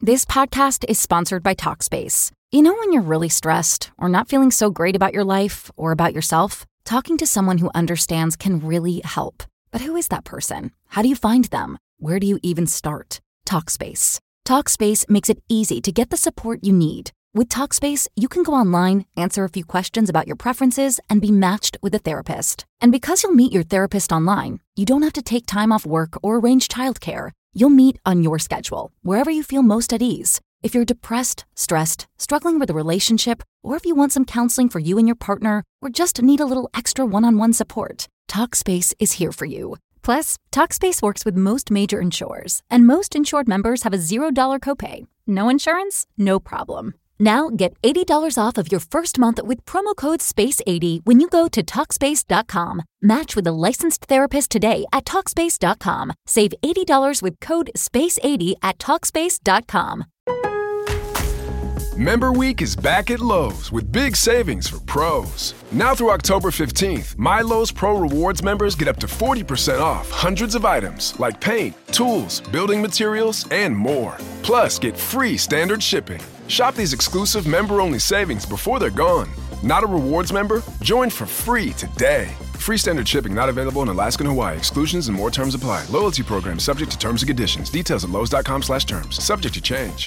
This podcast is sponsored by Talkspace. You know when you're really stressed or not feeling so great about your life or about yourself? Talking to someone who understands can really help. But who is that person? How do you find them? Where do you even start? Talkspace. Talkspace makes it easy to get the support you need. With Talkspace, you can go online, answer a few questions about your preferences, and be matched with a therapist. And because you'll meet your therapist online, you don't have to take time off work or arrange childcare. You'll meet on your schedule, wherever you feel most at ease. If you're depressed, stressed, struggling with a relationship, or if you want some counseling for you and your partner, or just need a little extra one-on-one support, Talkspace is here for you. Plus, Talkspace works with most major insurers, and most insured members have a $0 copay. No insurance? No problem. Now get $80 off of your first month with promo code SPACE80 when you go to Talkspace.com. Match with a licensed therapist today at Talkspace.com. Save $80 with code SPACE80 at Talkspace.com. Member Week is back at Lowe's with big savings for pros. Now through October 15th, My Lowe's Pro Rewards members get up to 40% off hundreds of items like paint, tools, building materials, and more. Plus, get free standard shipping. Shop these exclusive member-only savings before they're gone. Not a rewards member? Join for free today. Free standard shipping not available in Alaska and Hawaii. Exclusions and more terms apply. Loyalty program subject to terms and conditions. Details at lowes.com/terms. Subject to change.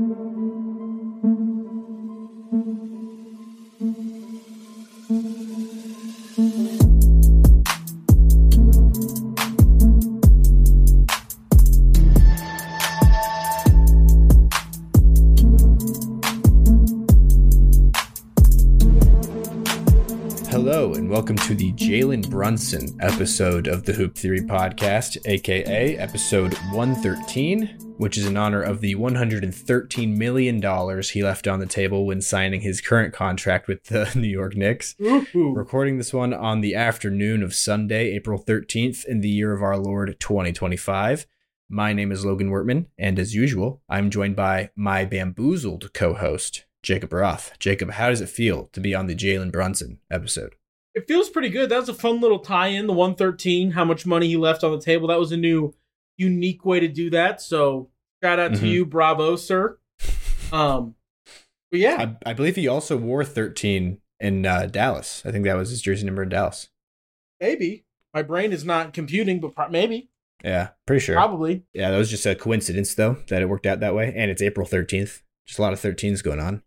Hello, and welcome to the Jalen Brunson episode of the Hoop Theory Podcast, aka episode 113, which is in honor of the $113 million he left on the table when signing his current contract with the New York Knicks. Woo-hoo. Recording this one on the afternoon of Sunday, April 13th, in the year of our Lord 2025. My name is Logan Wertman, and as usual, I'm joined by my bamboozled co-host, Jacob Roth. Jacob, how does it feel to be on the Jalen Brunson episode? It feels pretty good. That was a fun little tie-in, the 113, how much money he left on the table. That was a new, unique way to do that. So shout out to you. Bravo, sir. But yeah. I believe he also wore 13 in Dallas. I think that was his jersey number in Dallas. Maybe. My brain is not computing, but maybe. Yeah, pretty sure. Probably. Yeah, that was just a coincidence, though, that it worked out that way. And it's April 13th. Just a lot of 13s going on.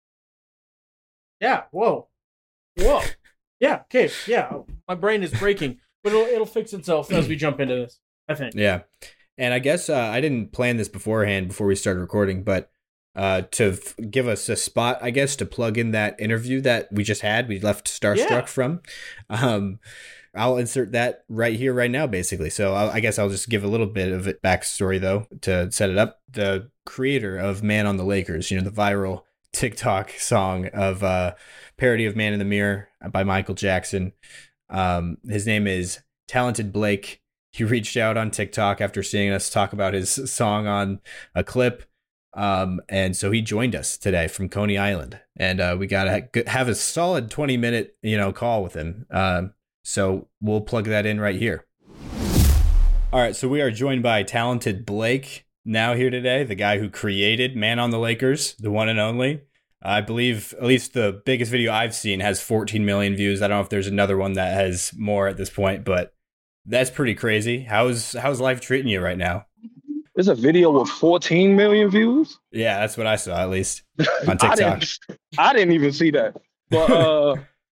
Yeah, whoa. Yeah, okay, yeah. My brain is breaking, but it'll fix itself as we jump into this, I think. Yeah, and I guess I didn't plan this beforehand before we started recording, but give us a spot, I guess, to plug in that interview that we just had, we left Starstruck from. I'll insert that right here, right now, basically. So I guess I'll just give a little bit of it backstory, though, to set it up. The creator of Man on the Lakers, the viral TikTok song of parody of Man in the Mirror by Michael Jackson. His name is Talented Blake. He reached out on TikTok after seeing us talk about his song on a clip. And so he joined us today from Coney Island, and we got to have a solid 20-minute, call with him. So we'll plug that in right here. All right. So we are joined by Talented Blake now here today, the guy who created Man on the Lakers, the one and only. I believe at least the biggest video I've seen has 14 million views. I don't know if there's another one that has more at this point, but that's pretty crazy. How's life treating you right now? There's a video with 14 million views? Yeah, that's what I saw, at least on TikTok. I didn't even see that. But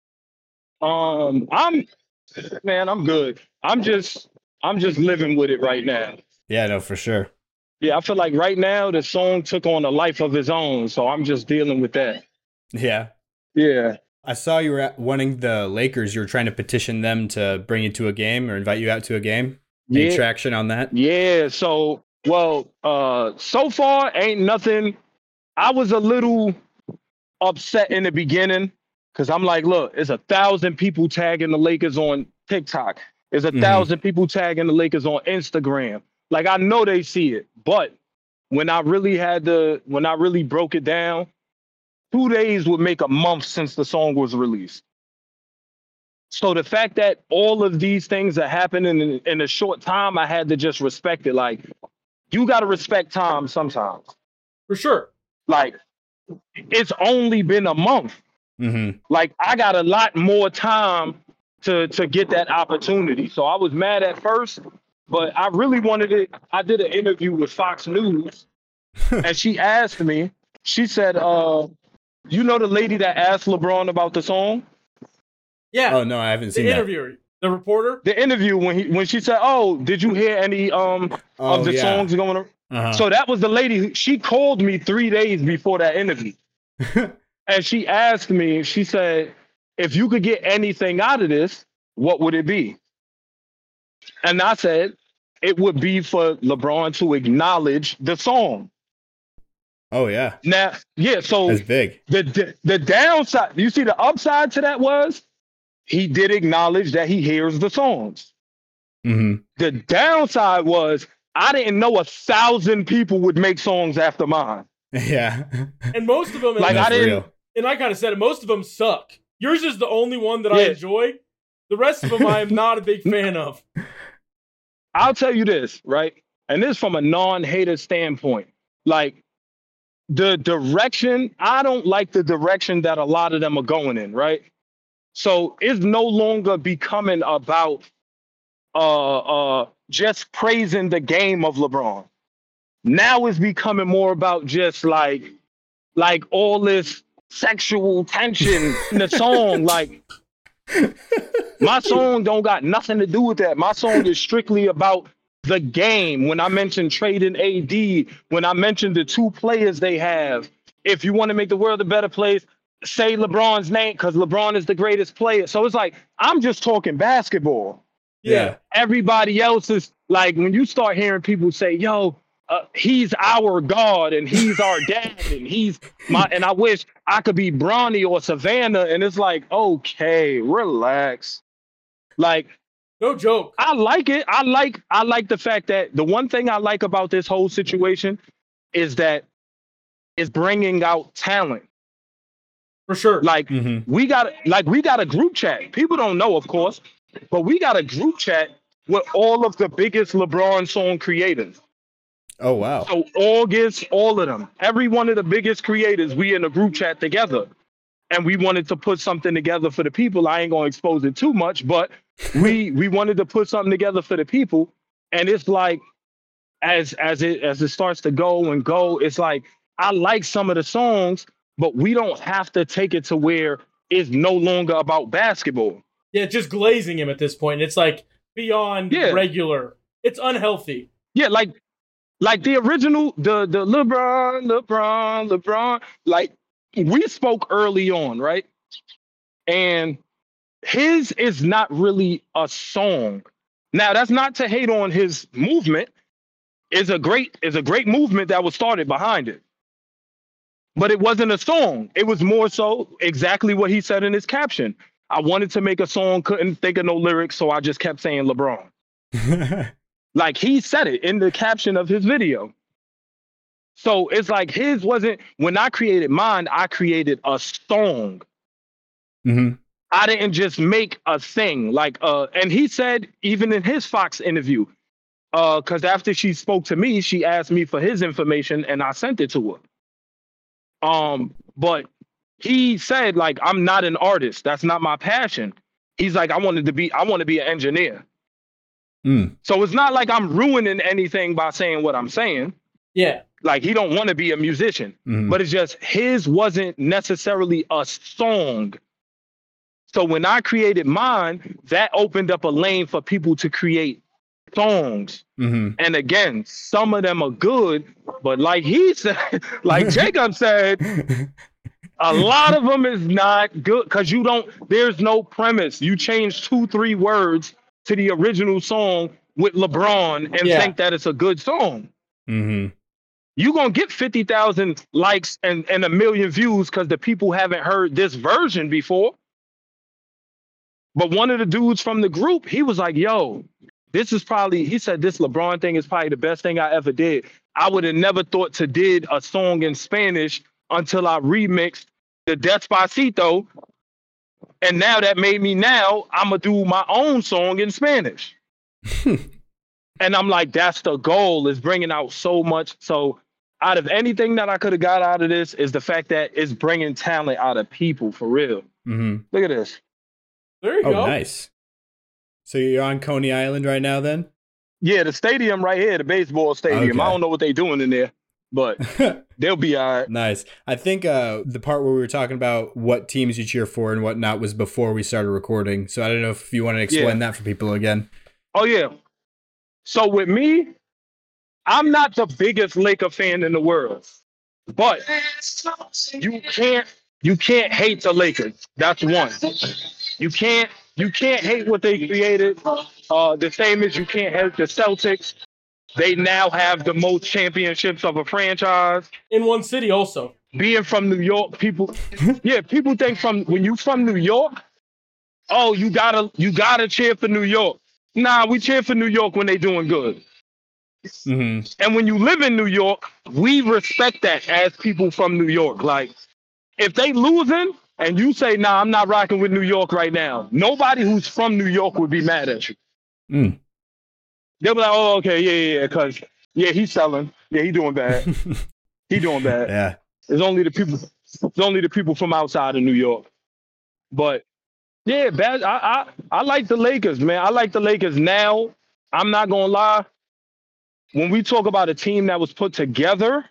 I'm good. I'm just living with it right now. Yeah, no, for sure. Yeah, I feel like right now the song took on a life of its own, so I'm just dealing with that. Yeah. Yeah. I saw you were wanting the Lakers. You were trying to petition them to bring you to a game or invite you out to a game. Any traction on that? Yeah. So, so far ain't nothing. I was a little upset in the beginning because I'm like, look, it's 1,000 people tagging the Lakers on TikTok. There's 1,000 people tagging the Lakers on Instagram. Like, I know they see it, but when I really broke it down, 2 days would make a month since the song was released. So the fact that all of these things are happening in a short time, I had to just respect it. Like, you got to respect time sometimes. For sure. Like, it's only been a month. Mm-hmm. Like, I got a lot more time to get that opportunity. So I was mad at first, but I really wanted it. I did an interview with Fox News, and she asked me, she said, you know the lady that asked LeBron about the song? Yeah. Oh no, I haven't seen the that. interviewer, the reporter. The interview when she said, "Oh, did you hear any of the songs going on?" Uh-huh. So that was the lady. She called me 3 days before that interview, and she asked me. She said, "If you could get anything out of this, what would it be?" And I said, "It would be for LeBron to acknowledge the song." Oh yeah. Now, yeah. So that's big. The downside, you see, the upside to that was he did acknowledge that he hears the songs. Mm-hmm. The downside was I didn't know 1,000 people would make songs after mine. Yeah. And most of them, like I didn't. Real. And I kind of said it. Most of them suck. Yours is the only one that I enjoy. The rest of them I am not a big fan of. I'll tell you this, right? And this from a non-hater standpoint. Like, the direction, I don't like the direction that a lot of them are going in, right? So it's no longer becoming about just praising the game of LeBron. Now it's becoming more about just like all this sexual tension in the song. Like, my song don't got nothing to do with that. My song is strictly about the game. When I mentioned trading AD, when I mentioned the two players they have, if you want to make the world a better place, say LeBron's name because LeBron is the greatest player. So it's like, I'm just talking basketball. Yeah. Everybody else is like, when you start hearing people say, yo, he's our God and he's our dad and he's my, and I wish I could be Bronny or Savannah. And it's like, okay, relax. Like, no joke. I like it. I like the fact that the one thing I like about this whole situation is that it's bringing out talent. For sure. Like, we got a group chat. People don't know, of course, but we got a group chat with all of the biggest LeBron song creators. Oh wow. So all of them. Every one of the biggest creators, we in a group chat together. And we wanted to put something together for the people. I ain't gonna expose it too much, but we wanted to put something together for the people. And it's like, as it starts to go and go, it's like, I like some of the songs, but we don't have to take it to where it's no longer about basketball. Yeah, just glazing him at this point. It's like beyond regular. It's unhealthy. Yeah, like the original, the LeBron, like, we spoke early on, right? And his is not really a song. Now, that's not to hate on his movement. It's a great movement that was started behind it. But it wasn't a song. It was more so exactly what he said in his caption. I wanted to make a song, couldn't think of no lyrics, so I just kept saying LeBron. Like, he said it in the caption of his video. So it's like his wasn't, when I created mine, I created a song. Mm-hmm. I didn't just make a thing. Like, and he said, even in his Fox interview, because after she spoke to me, she asked me for his information and I sent it to her. But he said, like, I'm not an artist. That's not my passion. He's like, I want to be an engineer. So it's not like I'm ruining anything by saying what I'm saying. Yeah. Like, he don't want to be a musician, but it's just his wasn't necessarily a song. So when I created mine, that opened up a lane for people to create songs. And again, some of them are good, but like he said, like Jacob said, a lot of them is not good because there's no premise. You change 2-3 words to the original song with LeBron and think that it's a good song. You're going to get 50,000 likes and 1 million views because the people haven't heard this version before. But one of the dudes from the group, he was like, yo, he said, this LeBron thing is probably the best thing I ever did. I would have never thought to did a song in Spanish until I remixed the Despacito. And now that made me I'm going to do my own song in Spanish. And I'm like, that's the goal, is bringing out so much. So out of anything that I could have got out of this is the fact that it's bringing talent out of people for real. Mm-hmm. Look at this. There you go. Oh, nice. So you're on Coney Island right now then? Yeah, the stadium right here, the baseball stadium. Okay. I don't know what they're doing in there, but they'll be all right. Nice. I think the part where we were talking about what teams you cheer for and whatnot was before we started recording. So I don't know if you want to explain that for people again. Oh, yeah. So with me, I'm not the biggest Laker fan in the world, but you can't hate the Lakers. That's one. You can't hate what they created. The same as you can't hate the Celtics. They now have the most championships of a franchise. In one city also. Being from New York, people think when you from New York, oh, you gotta cheer for New York. Nah, we cheer for New York when they doing good. Mm-hmm. And when you live in New York, we respect that as people from New York. Like, if they losing and you say, nah, I'm not rocking with New York right now, nobody who's from New York would be mad at you. Mm. They'll be like, oh, okay, yeah, because, yeah, he's selling. Yeah, he doing bad. He doing bad. Yeah. It's only the people from outside of New York. But, yeah, bad. I like the Lakers, man. I like the Lakers now. I'm not going to lie. When we talk about a team that was put together,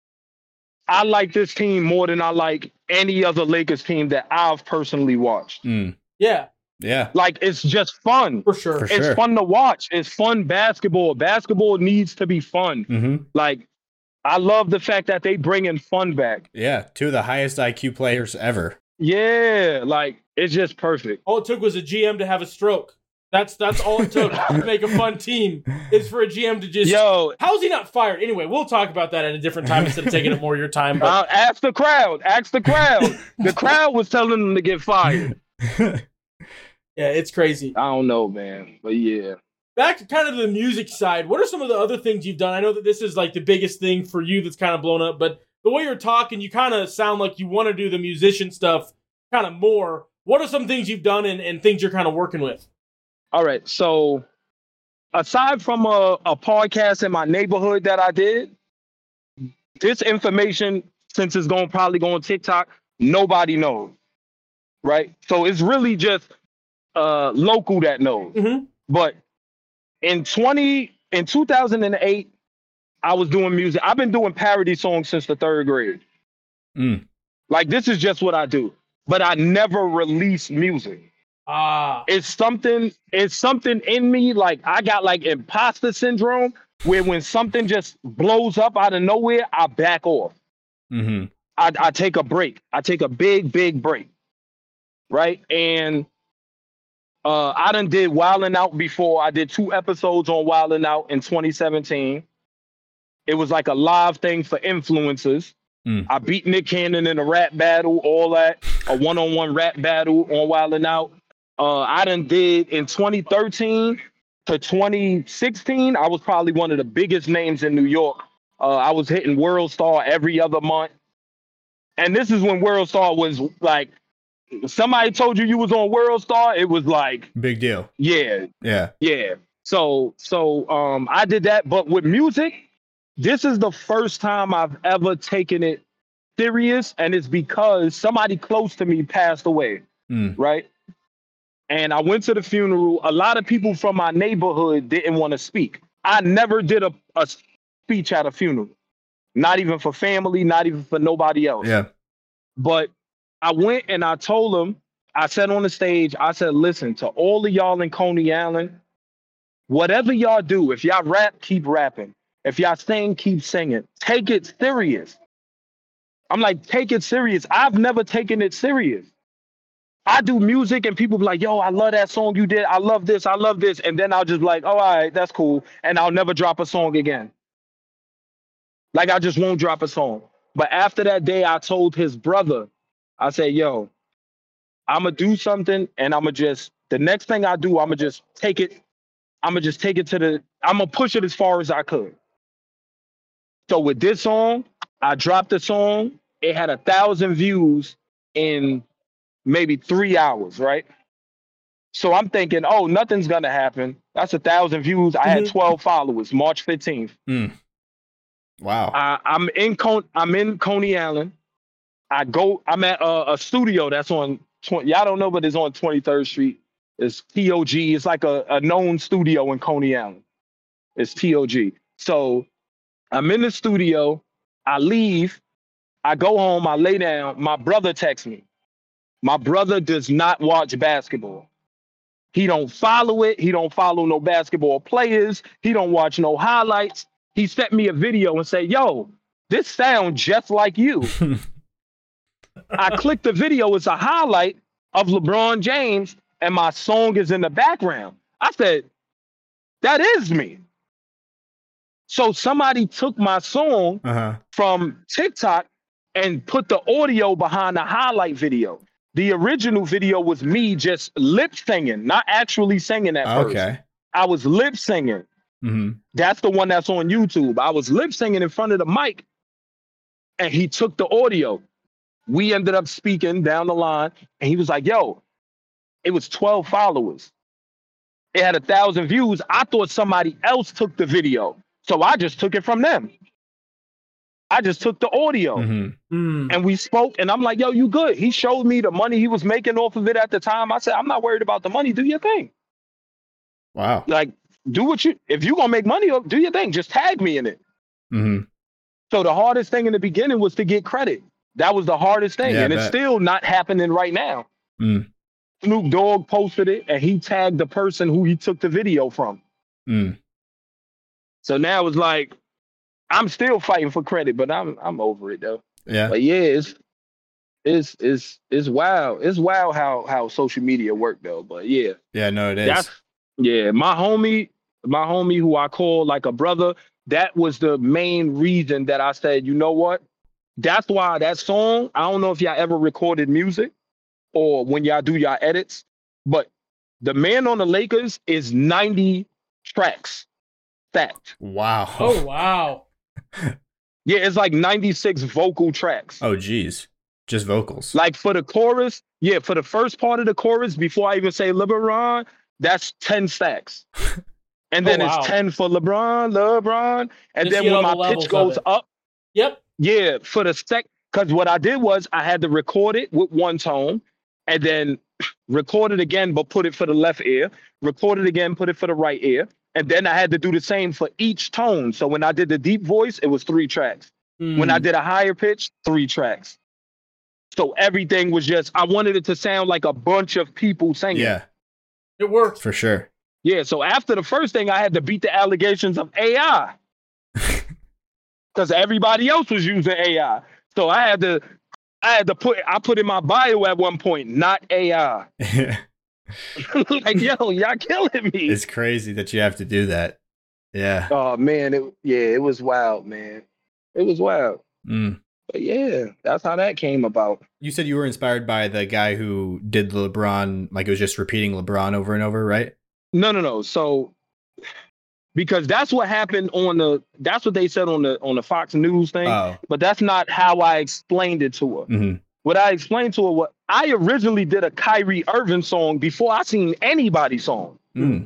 I like this team more than I like any other Lakers team that I've personally watched. Mm. Yeah. Yeah. Like, it's just fun. For sure. It's fun to watch. It's fun basketball. Basketball needs to be fun. Mm-hmm. Like, I love the fact that they bring in fun back. Yeah. Two of the highest IQ players ever. Yeah. Like, it's just perfect. All it took was a GM to have a stroke. That's all it took to make a fun team is for a GM to just... Yo. How's he not fired? Anyway, we'll talk about that at a different time instead of taking up more of your time. But... Ask the crowd. The crowd was telling them to get fired. Yeah, it's crazy. I don't know, man. But yeah. Back to kind of the music side, what are some of the other things you've done? I know that this is like the biggest thing for you that's kind of blown up, but the way you're talking, you kind of sound like you want to do the musician stuff kind of more. What are some things you've done and things you're kind of working with? All right. So aside from a podcast in my neighborhood that I did, this information, since it's probably going on TikTok, nobody knows. Right. So it's really just local that knows. Mm-hmm. But in 2008, I was doing music. I've been doing parody songs since the 3rd grade. Mm. Like, this is just what I do. But I never release music. It's something in me. Like, I got like imposter syndrome where when something just blows up out of nowhere, I back off. Mm-hmm. I take a break. I take a big break. Right. And I done did Wildin' Out before. I did 2 episodes on Wildin' Out in 2017. It was like a live thing for influencers. Mm. I beat Nick Cannon in a rap battle, all that, a one-on-one rap battle on Wildin' Out. I done did in 2013 to 2016. I was probably one of the biggest names in New York. I was hitting World Star every other month. And this is when World Star was like, somebody told you was on World Star, it was like big deal. Yeah. Yeah. So I did that, but with music, this is the first time I've ever taken it serious, and it's because somebody close to me passed away. Right? And I went to the funeral. A lot of people from my neighborhood didn't want to speak. I never did a speech at a funeral. Not even for family, not even for nobody else. Yeah. But I went and I told them, I said on the stage, I said, listen, to all of y'all in Coney Island, whatever y'all do, if y'all rap, keep rapping. If y'all sing, keep singing. Take it serious. I'm like, take it serious. I've never taken it serious. I do music and people be like, yo, I love that song you did. I love this. I love this. And then I'll just be like, oh, all right, that's cool. And I'll never drop a song again. Like, I just won't drop a song. But after that day, I told his brother, I said, yo, I'm going to do something and I'm going to just, the next thing I do, I'm going to just take it. I'm going to just take it I'm going to push it as far as I could. So with this song, I dropped the song. It had 1,000 views in maybe 3 hours, right? So I'm thinking, oh, nothing's going to happen. That's 1,000 views. I had 12 followers, March 15th. Wow. I'm in Coney Island. I'm at a studio that's on y'all don't know, but it's on 23rd Street. It's TOG. It's like a known studio in Coney Island. It's TOG. So I'm in the studio. I leave. I go home. I lay down. My brother texts me. My brother does not watch basketball. He don't follow it. He don't follow no basketball players. He don't watch no highlights. He sent me a video and say, yo, this sounds just like you. I clicked the video. It's a highlight of LeBron James, and my song is in the background. I said, that is me. So somebody took my song from TikTok and put the audio behind the highlight video. The original video was me just lip singing, not actually singing at first. Okay. I was lip singing. Mm-hmm. That's the one that's on YouTube. I was lip singing in front of the mic, and he took the audio. We ended up speaking down the line, and he was like, yo, it was 12 followers. It had 1,000 views. I thought somebody else took the video, so I just took it from them. I just took the audio, and we spoke, and I'm like, yo, you good? He showed me the money he was making off of it at the time. I said, I'm not worried about the money. Do your thing. Wow. Like, if you're going to make money, do your thing. Just tag me in it. Mm-hmm. So the hardest thing in the beginning was to get credit. That was the hardest thing, and it's still not happening right now. Mm. Snoop Dogg posted it, and he tagged the person who he took the video from. Mm. So now it's like, I'm still fighting for credit, but I'm over it though. Yeah. But yeah, it's wild. It's wild how social media work though. But yeah. Yeah, no, it is. Yeah, my homie who I call like a brother, that was the main reason that I said, you know what? That's why that song, I don't know if y'all ever recorded music or when y'all do y'all edits, but The Man on the Lakers is 90 tracks. Fact. Wow. Oh, wow. Yeah, it's like 96 vocal tracks. Oh, geez. Just vocals. Like for the chorus, yeah, for the first part of the chorus, before I even say LeBron, that's 10 stacks. And then it's 10 for LeBron. And then when my pitch goes up, yeah, for the because what I did was I had to record it with one tone and then record it again, but put it for the left ear, record it again, put it for the right ear. And then I had to do the same for each tone. So when I did the deep voice, it was 3 tracks. When I did a higher pitch, 3 tracks. So everything was just, I wanted it to sound like a bunch of people singing. Yeah. It worked. For sure. Yeah, so after the first thing, I had to beat the allegations of AI. Because everybody else was using AI. So I put in my bio at one point, not AI. Like, yo, y'all killing me. It's crazy that you have to do that. Yeah. Oh man, it was wild, man. It was wild. But yeah, that's how that came about. You said you were inspired by the guy who did the LeBron, like it was just repeating LeBron over and over, right? No. So because that's what happened that's what they said on the Fox News thing. Oh. But that's not how I explained it to her. Mm-hmm. What I explained to her, what I originally did a Kyrie Irving song before I seen anybody's song.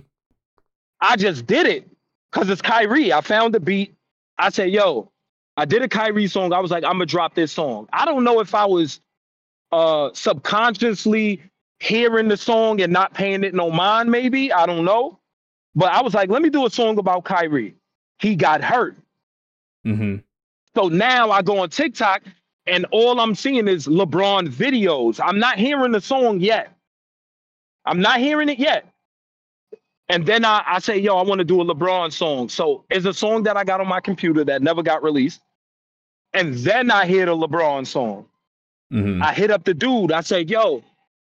I just did it because it's Kyrie. I found the beat. I said, yo, I did a Kyrie song. I was like, I'm going to drop this song. I don't know if I was subconsciously hearing the song and not paying it no mind, maybe. I don't know. But I was like, let me do a song about Kyrie. He got hurt. Mm-hmm. So now I go on TikTok and all I'm seeing is LeBron videos. I'm not hearing the song yet. I'm not hearing it yet. And then I say, yo, I want to do a LeBron song. So it's a song that I got on my computer that never got released. And then I hear the LeBron song. Mm-hmm. I hit up the dude. I say, yo,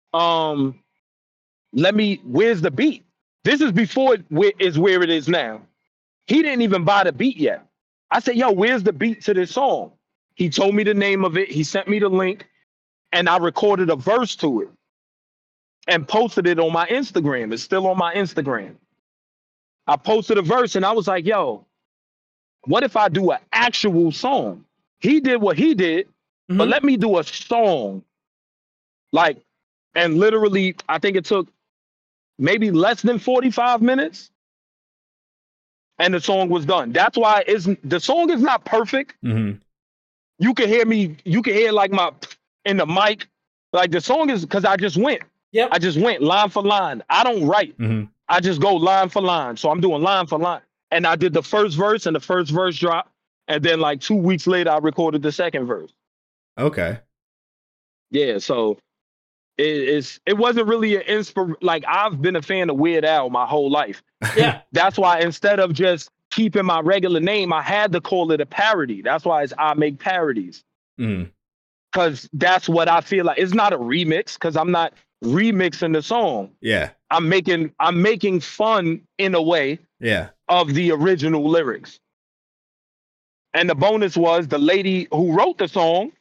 where's the beat? This is before where it is now. He didn't even buy the beat yet. I said, yo, where's the beat to this song? He told me the name of it. He sent me the link and I recorded a verse to it and posted it on my Instagram. It's still on my Instagram. I posted a verse and I was like, yo, what if I do an actual song? He did what he did, but let me do a song. Like, and literally, I think it took maybe less than 45 minutes. and the song was done. That's why the song is not perfect. Mm-hmm. You can hear like my in the mic. Like the song is because I just went. Yep. I just went line for line. I don't write. Mm-hmm. I just go line for line. So I'm doing line for line. And I did the first verse and the first verse dropped. And then like 2 weeks later, I recorded the second verse. Okay. Yeah. So it wasn't really an inspiration. Like I've been a fan of Weird Al my whole life. Yeah. That's why instead of just keeping my regular name, I had to call it a parody. That's why I make parodies. Mm-hmm. Because that's what I feel like. It's not a remix because I'm not remixing the song. Yeah. I'm making fun in a way Yeah. of the original lyrics. And the bonus was the lady who wrote the song,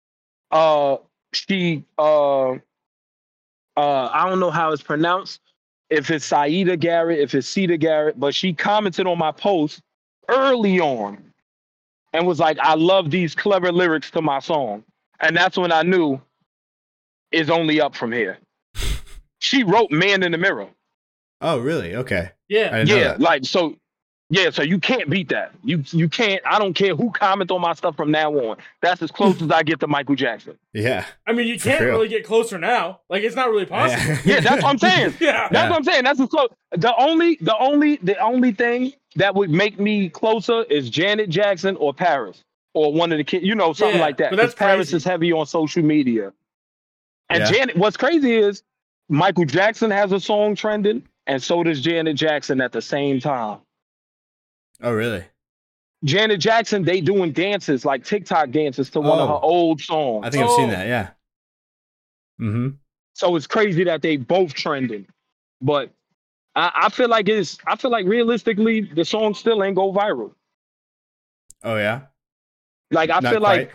she I don't know how it's pronounced, if it's Saida Garrett, if it's Cedar Garrett, but she commented on my post early on and was like, I love these clever lyrics to my song. And that's when I knew it's only up from here. She wrote Man in the Mirror. Oh, really? Okay. Yeah. I didn't know Yeah, that. like so. Yeah, so you can't beat that. You can't. I don't care who comments on my stuff from now on. That's as close as I get to Michael Jackson. Yeah. I mean, you For can't real. really get closer now. Like, it's not really possible. Yeah, that's what I'm saying. Yeah. That's what I'm saying. That's as close. The only thing that would make me closer is Janet Jackson or Paris or one of the kids. You know, something Yeah, like that. but that's 'Cause Paris crazy. is heavy on social media. And Yeah. Janet, what's crazy is Michael Jackson has a song trending, and so does Janet Jackson at the same time. Oh, really? Janet Jackson, they doing dances like TikTok dances to one of Oh. her old songs. I think I've seen that. Yeah. Mm-hmm. So it's crazy that they both trending. But I feel like realistically the song still ain't go viral. Oh, yeah. Like I Not feel like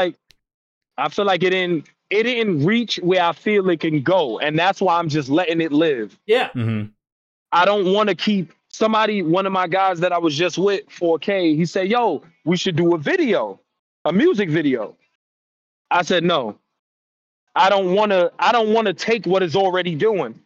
it didn't reach where I feel it can go, and that's why I'm just letting it live. Yeah. Mm-hmm. I don't want to keep one of my guys that I was just with, 4K, he said, yo, we should do a music video. I said, no, I don't want to take what it's already doing.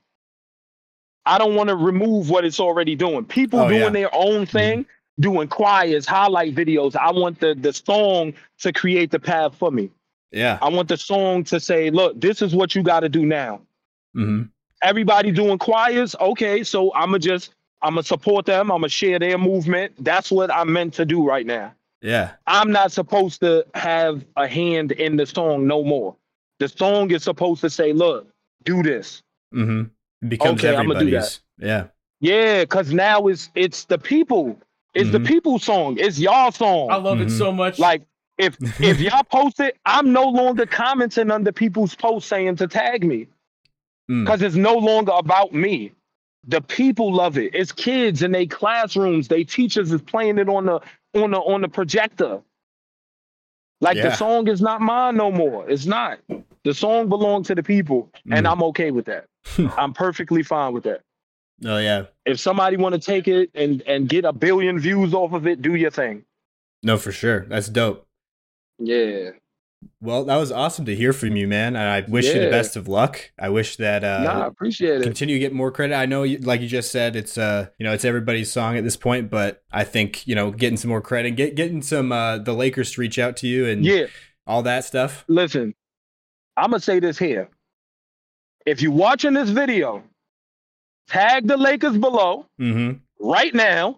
I don't want to remove what it's already doing. People doing their own thing, doing choirs, highlight videos. I want the song to create the path for me. Yeah. I want the song to say, look, this is what you got to do now. Mm-hmm. Everybody doing choirs. Okay, so I'm going to support them. I'm going to share their movement. That's what I'm meant to do right now. Yeah. I'm not supposed to have a hand in the song no more. The song is supposed to say, look, do this. Mm-hmm. It becomes Okay, I'ma do everybody's. Yeah. Yeah, because now it's the people. It's the people's song. It's y'all song. I love it so much. Like, if y'all post it, I'm no longer commenting under people's posts saying to tag me. Because it's no longer about me. The people love it. It's kids in their classrooms. They teachers is playing it on the projector. Like the song is not mine no more. It's not. The song belongs to the people, and I'm okay with that. I'm perfectly fine with that. Oh, yeah. If somebody want to take it and get 1 billion views off of it, do your thing. No, for sure. That's dope. Yeah. Well, that was awesome to hear from you, man. And I wish you the best of luck. I wish that I appreciate it. continue to get more credit. I know, like you just said, it's it's everybody's song at this point, but I think getting some more credit, getting some the Lakers to reach out to you and all that stuff. Listen, I'm gonna say this here. If you're watching this video, tag the Lakers below right now.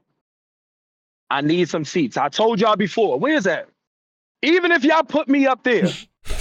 I need some seats. I told y'all before. Where's that? Even if y'all put me up there,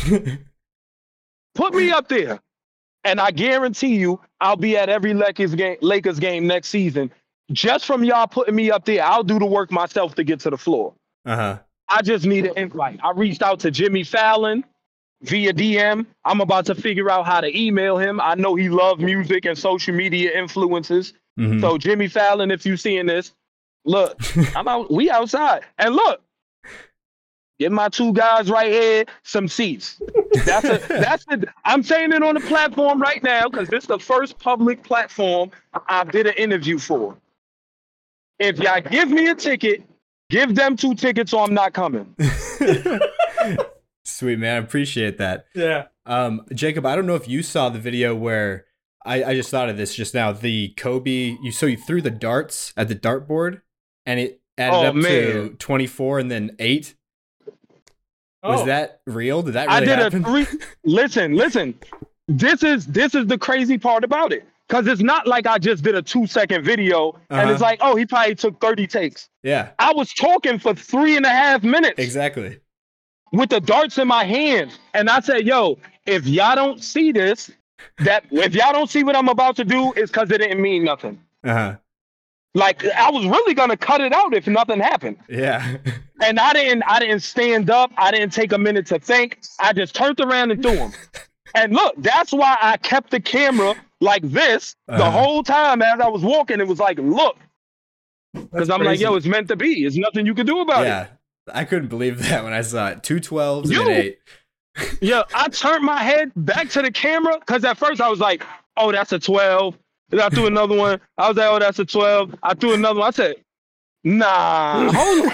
and I guarantee you I'll be at every Lakers game next season. Just from y'all putting me up there, I'll do the work myself to get to the floor. Uh-huh. I just need an invite. I reached out to Jimmy Fallon via DM. I'm about to figure out how to email him. I know he loves music and social media influences. So Jimmy Fallon, if you seeing this, look, I'm out. We outside, and look. Give my 2 guys right here some seats. I'm saying it on the platform right now because this is the first public platform I did an interview for. If y'all give me a ticket, give them 2 tickets or I'm not coming. Sweet, man. I appreciate that. Yeah. Jacob, I don't know if you saw the video where I just thought of this just now. The Kobe, you threw the darts at the dartboard and it added up man. to 24 and then 8. Was that real? Did that really happen? Listen. This is the crazy part about it. Because it's not like I just did a 2-second video and it's like, oh, he probably took 30 takes. Yeah. I was talking for 3.5 minutes. Exactly. With the darts in my hand. And I said, yo, if y'all don't see this, if y'all don't see what I'm about to do, it's because it didn't mean nothing. Like, I was really going to cut it out if nothing happened. Yeah. And I didn't stand up. I didn't take a minute to think. I just turned around and threw him. And look, that's why I kept the camera like this the whole time as I was walking. It was like, look. Because I'm like, yo, it's meant to be. There's nothing you can do about it. Yeah. I couldn't believe that when I saw it. 2 12s and an 8. Yeah, I turned my head back to the camera because at first I was like, oh, that's a 12. Then I threw another one. I was like, oh, that's a 12. I threw another one. I said, nah, hold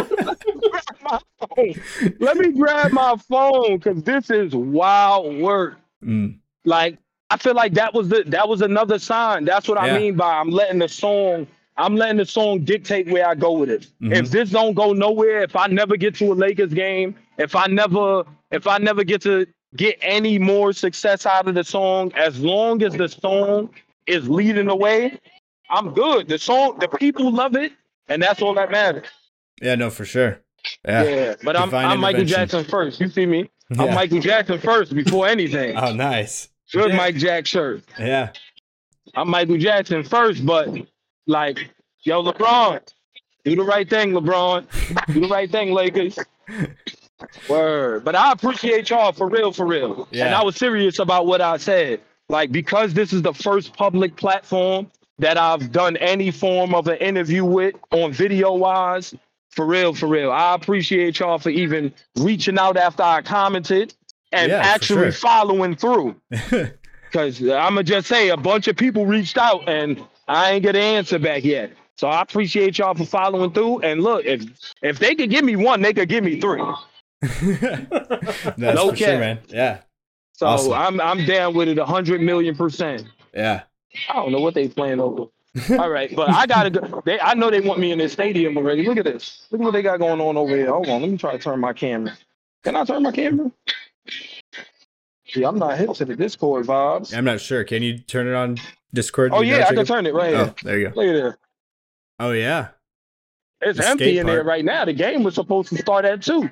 on. Let me grab my phone because this is wild work. Like, I feel like that was another sign. That's what I mean by I'm letting the song dictate where I go with it. If this don't go nowhere, if I never get to a Lakers game, if I never get to get any more success out of the song, as long as the song is leading the way, I'm good. The people love it, and that's all that matters. Yeah, no, for sure. Yeah, but I'm Michael Jackson first. You see me? Yeah. I'm Michael Jackson first before anything. Oh, nice. Good Mike Jack shirt. Yeah. I'm Michael Jackson first, but like, yo, LeBron, do the right thing, LeBron. Do the right thing, Lakers. Word. But I appreciate y'all for real. Yeah. And I was serious about what I said. Like, because this is the first public platform that I've done any form of an interview with on video-wise, for real. I appreciate y'all for even reaching out after I commented and actually following through. Because I'm going to just say a bunch of people reached out and I ain't get an answer back yet. So I appreciate y'all for following through. And look, if they could give me 1, they could give me 3. That's no for sure, man. Yeah. So awesome. I'm down with it 100,000,000%. Yeah. I don't know what they playing over. All right, but I gotta go. I know they want me in this stadium already. Look at this. Look at what they got going on over here. Hold on, let me try to turn my camera. Can I turn my camera? See, I'm not hip to the Discord vibes. I'm not sure. Can you turn it on Discord? Oh yeah, I can turn it right here. There you go. Look at there. Oh yeah. It's empty in there right now. The game was supposed to start at 2.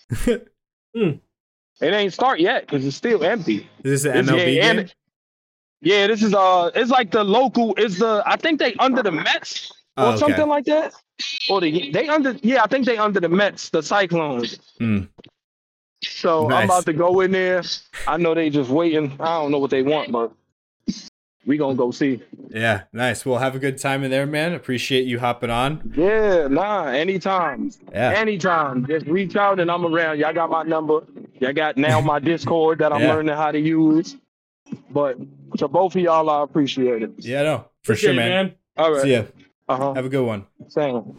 It ain't start yet because it's still empty. Is this an MLB game? Yeah, this is it's like the local. I think they under the Mets or something like that. Or they under. Yeah, I think they under the Mets, the Cyclones. So nice. I'm about to go in there. I know they just waiting. I don't know what they want, but we gonna go see. Yeah, nice. Well, have a good time in there, man. Appreciate you hopping on. Yeah, anytime. Yeah. Anytime. Just reach out and I'm around. Y'all got my number. Y'all got now my Discord that I'm learning how to use. But to both of y'all, I appreciate it. Yeah, no, for sure, man. All right. See ya. Have a good one. Same.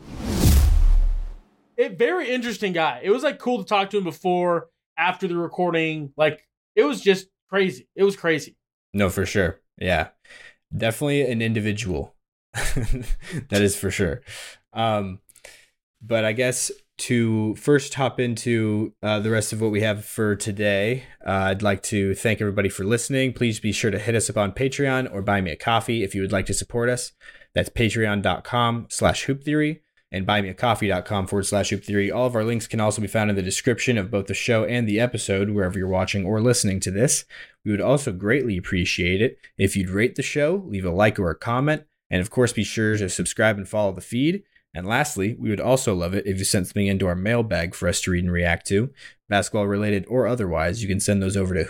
Very interesting guy. It was like cool to talk to him before, after the recording. Like, it was just crazy. It was crazy. No, for sure. Yeah, definitely an individual. That is for sure. But I guess to first hop into the rest of what we have for today, I'd like to thank everybody for listening. Please be sure to hit us up on Patreon or buy me a coffee if you would like to support us. That's patreon.com/hooptheory and buymeacoffee.com/hooptheory. All of our links can also be found in the description of both the show and the episode, wherever you're watching or listening to this. We would also greatly appreciate it if you'd rate the show, leave a like or a comment, and of course be sure to subscribe and follow the feed. And lastly, we would also love it if you sent something into our mailbag for us to read and react to, basketball related or otherwise. You can send those over to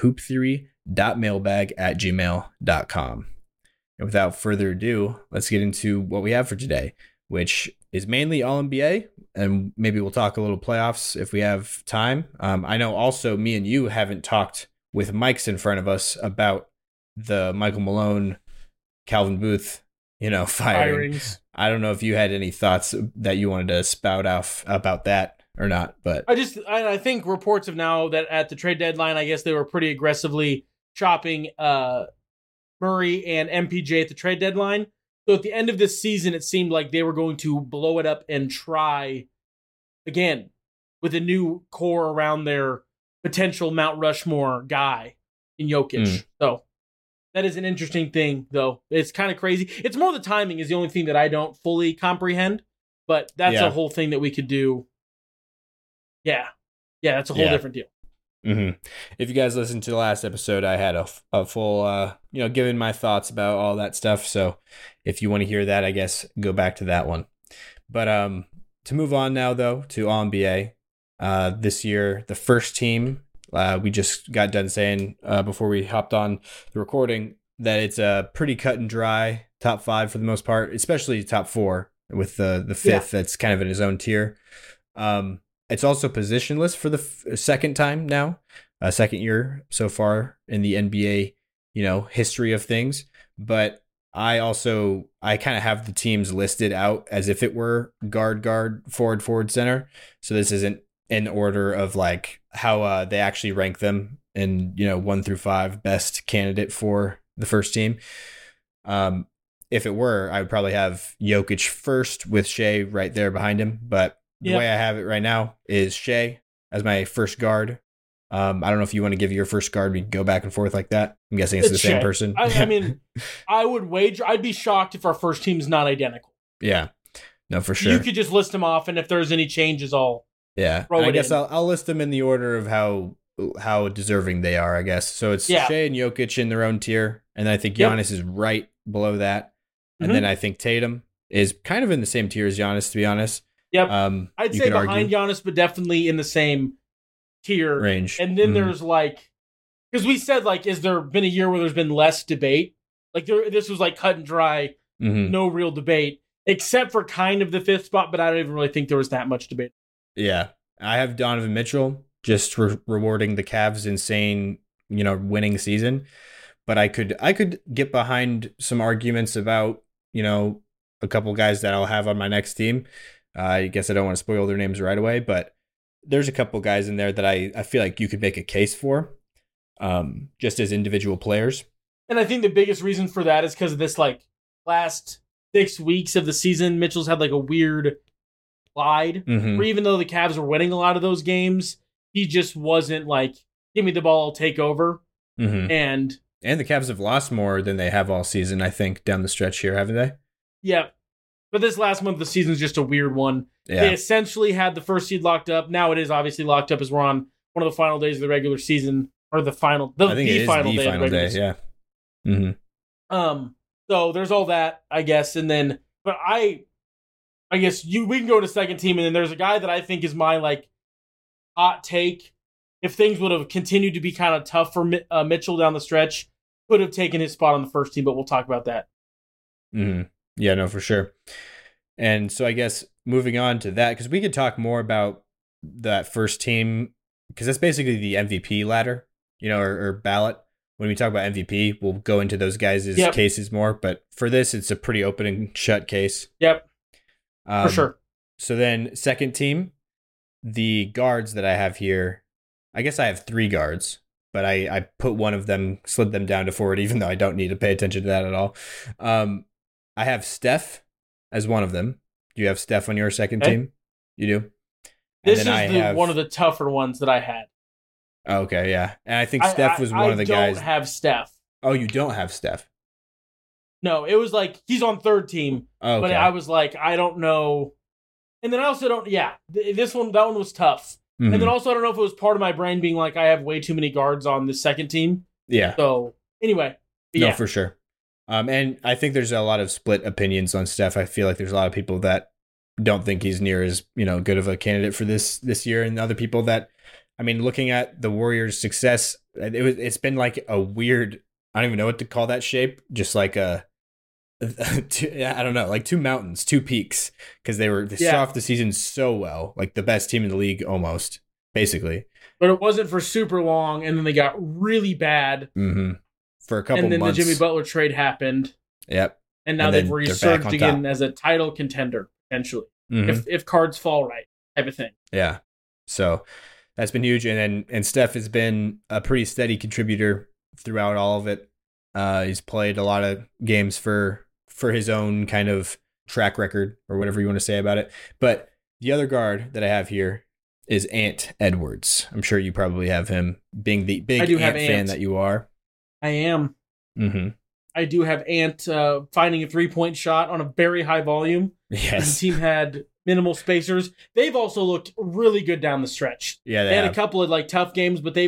hooptheory.mailbag@gmail.com. And without further ado, let's get into what we have for today, which is mainly All-NBA, and maybe we'll talk a little playoffs if we have time. I know also me and you haven't talked with mics in front of us about the Michael Malone, Calvin Booth, firings. I don't know if you had any thoughts that you wanted to spout off about that or not, but I think reports of now that at the trade deadline, I guess they were pretty aggressively chopping Murray and MPJ at the trade deadline. So at the end of this season, it seemed like they were going to blow it up and try again with a new core around their potential Mount Rushmore guy in Jokic. So that is an interesting thing, though. It's kind of crazy. It's more the timing is the only thing that I don't fully comprehend, but that's a whole thing that we could do. Yeah. Yeah, that's a whole different deal. Mm-hmm. If you guys listened to the last episode, I had a full, giving my thoughts about all that stuff. So if you want to hear that, I guess go back to that one. But to move on now, though, to All-NBA. This year, the first team, we just got done saying before we hopped on the recording that it's a pretty cut and dry top 5 for the most part, especially top 4 with the fifth that's kind of in his own tier. It's also positionless for the second time now, second year so far in the NBA, history of things. But I kind of have the teams listed out as if it were guard, forward, center. So this isn't in order of like how they actually rank them in 1 through 5 best candidate for the first team. If it were, I would probably have Jokic first with Shea right there behind him. But the way I have it right now is Shea as my first guard. I don't know if you want to give your first guard. We can go back and forth like that. I'm guessing it's the same Shea. person. I mean, I would wager. I'd be shocked if our first team's not identical. Yeah, no, for sure. You could just list them off, and if there's any changes, I'll I guess I'll list them in the order of how deserving they are. I guess so. It's Shea and Jokic in their own tier, and I think Giannis is right below that, and then I think Tatum is kind of in the same tier as Giannis, to be honest. Yep. I'd say behind Giannis, but definitely in the same tier range. And then there's because we said is there been a year where there's been less debate? This was cut and dry, no real debate, except for kind of the 5th spot, but I don't even really think there was that much debate. Yeah. I have Donovan Mitchell just rewarding the Cavs' insane, winning season. But I could get behind some arguments about, a couple guys that I'll have on my next team. I guess I don't want to spoil their names right away, but there's a couple guys in there that I feel like you could make a case for, just as individual players. And I think the biggest reason for that is because of this last 6 weeks of the season, Mitchell's had a weird slide, where even though the Cavs were winning a lot of those games, he just wasn't give me the ball, I'll take over. And the Cavs have lost more than they have all season, I think, down the stretch here, haven't they? Yeah. But this last month of the season is just a weird one. Yeah. They essentially had the first seed locked up. Now it is obviously locked up as we're on one of the final days of the regular season, or the final day of the regular season. Yeah. So there's all that, I guess, and then, but I guess we can go to second team, and then there's a guy that I think is my hot take. If things would have continued to be kind of tough for Mitchell down the stretch, could have taken his spot on the first team, but we'll talk about that. Yeah, no, for sure. And so I guess moving on to that, because we could talk more about that first team, because that's basically the MVP ladder, or ballot. When we talk about MVP, we'll go into those guys' cases more. But for this, it's a pretty open and shut case. Yep, for sure. So then second team, the guards that I have here, I guess I have 3 guards, but I put one of them, slid them down to forward, even though I don't need to pay attention to that at all. I have Steph as one of them. Do you have Steph on your second team? You do? This is one of the tougher ones that I had. Okay, yeah. And I think Steph was one of the guys. I don't have Steph. Oh, you don't have Steph? No, it was he's on third team. Oh, okay. But I was I don't know. And then I also don't, that one was tough. And then also I don't know if it was part of my brain being I have way too many guards on the second team. Yeah. So, anyway. No, for sure. And I think there's a lot of split opinions on Steph. I feel like there's a lot of people that don't think he's near as, good of a candidate for this year, and other people that, looking at the Warriors' success, it's been a weird, I don't even know what to call that shape, just I don't know, 2 mountains, 2 peaks, because they started off the season so well, the best team in the league almost, basically. But it wasn't for super long, and then they got really bad. For a couple months. And then the Jimmy Butler trade happened. Yep. And now they've resurged again as a title contender, potentially. If cards fall right, type of thing. Yeah. So that's been huge. And Steph has been a pretty steady contributor throughout all of it. He's played a lot of games for for his own kind of track record or whatever you want to say about it. But the other guard that I have here is Ant Edwards. I'm sure you probably have him, being the big Ant fan that you are. I am. Mm-hmm. I do have Ant finding a 3-point shot on a very high volume. Yes. The team had minimal spacers. They've also looked really good down the stretch. Yeah, they had a couple of like tough games, but they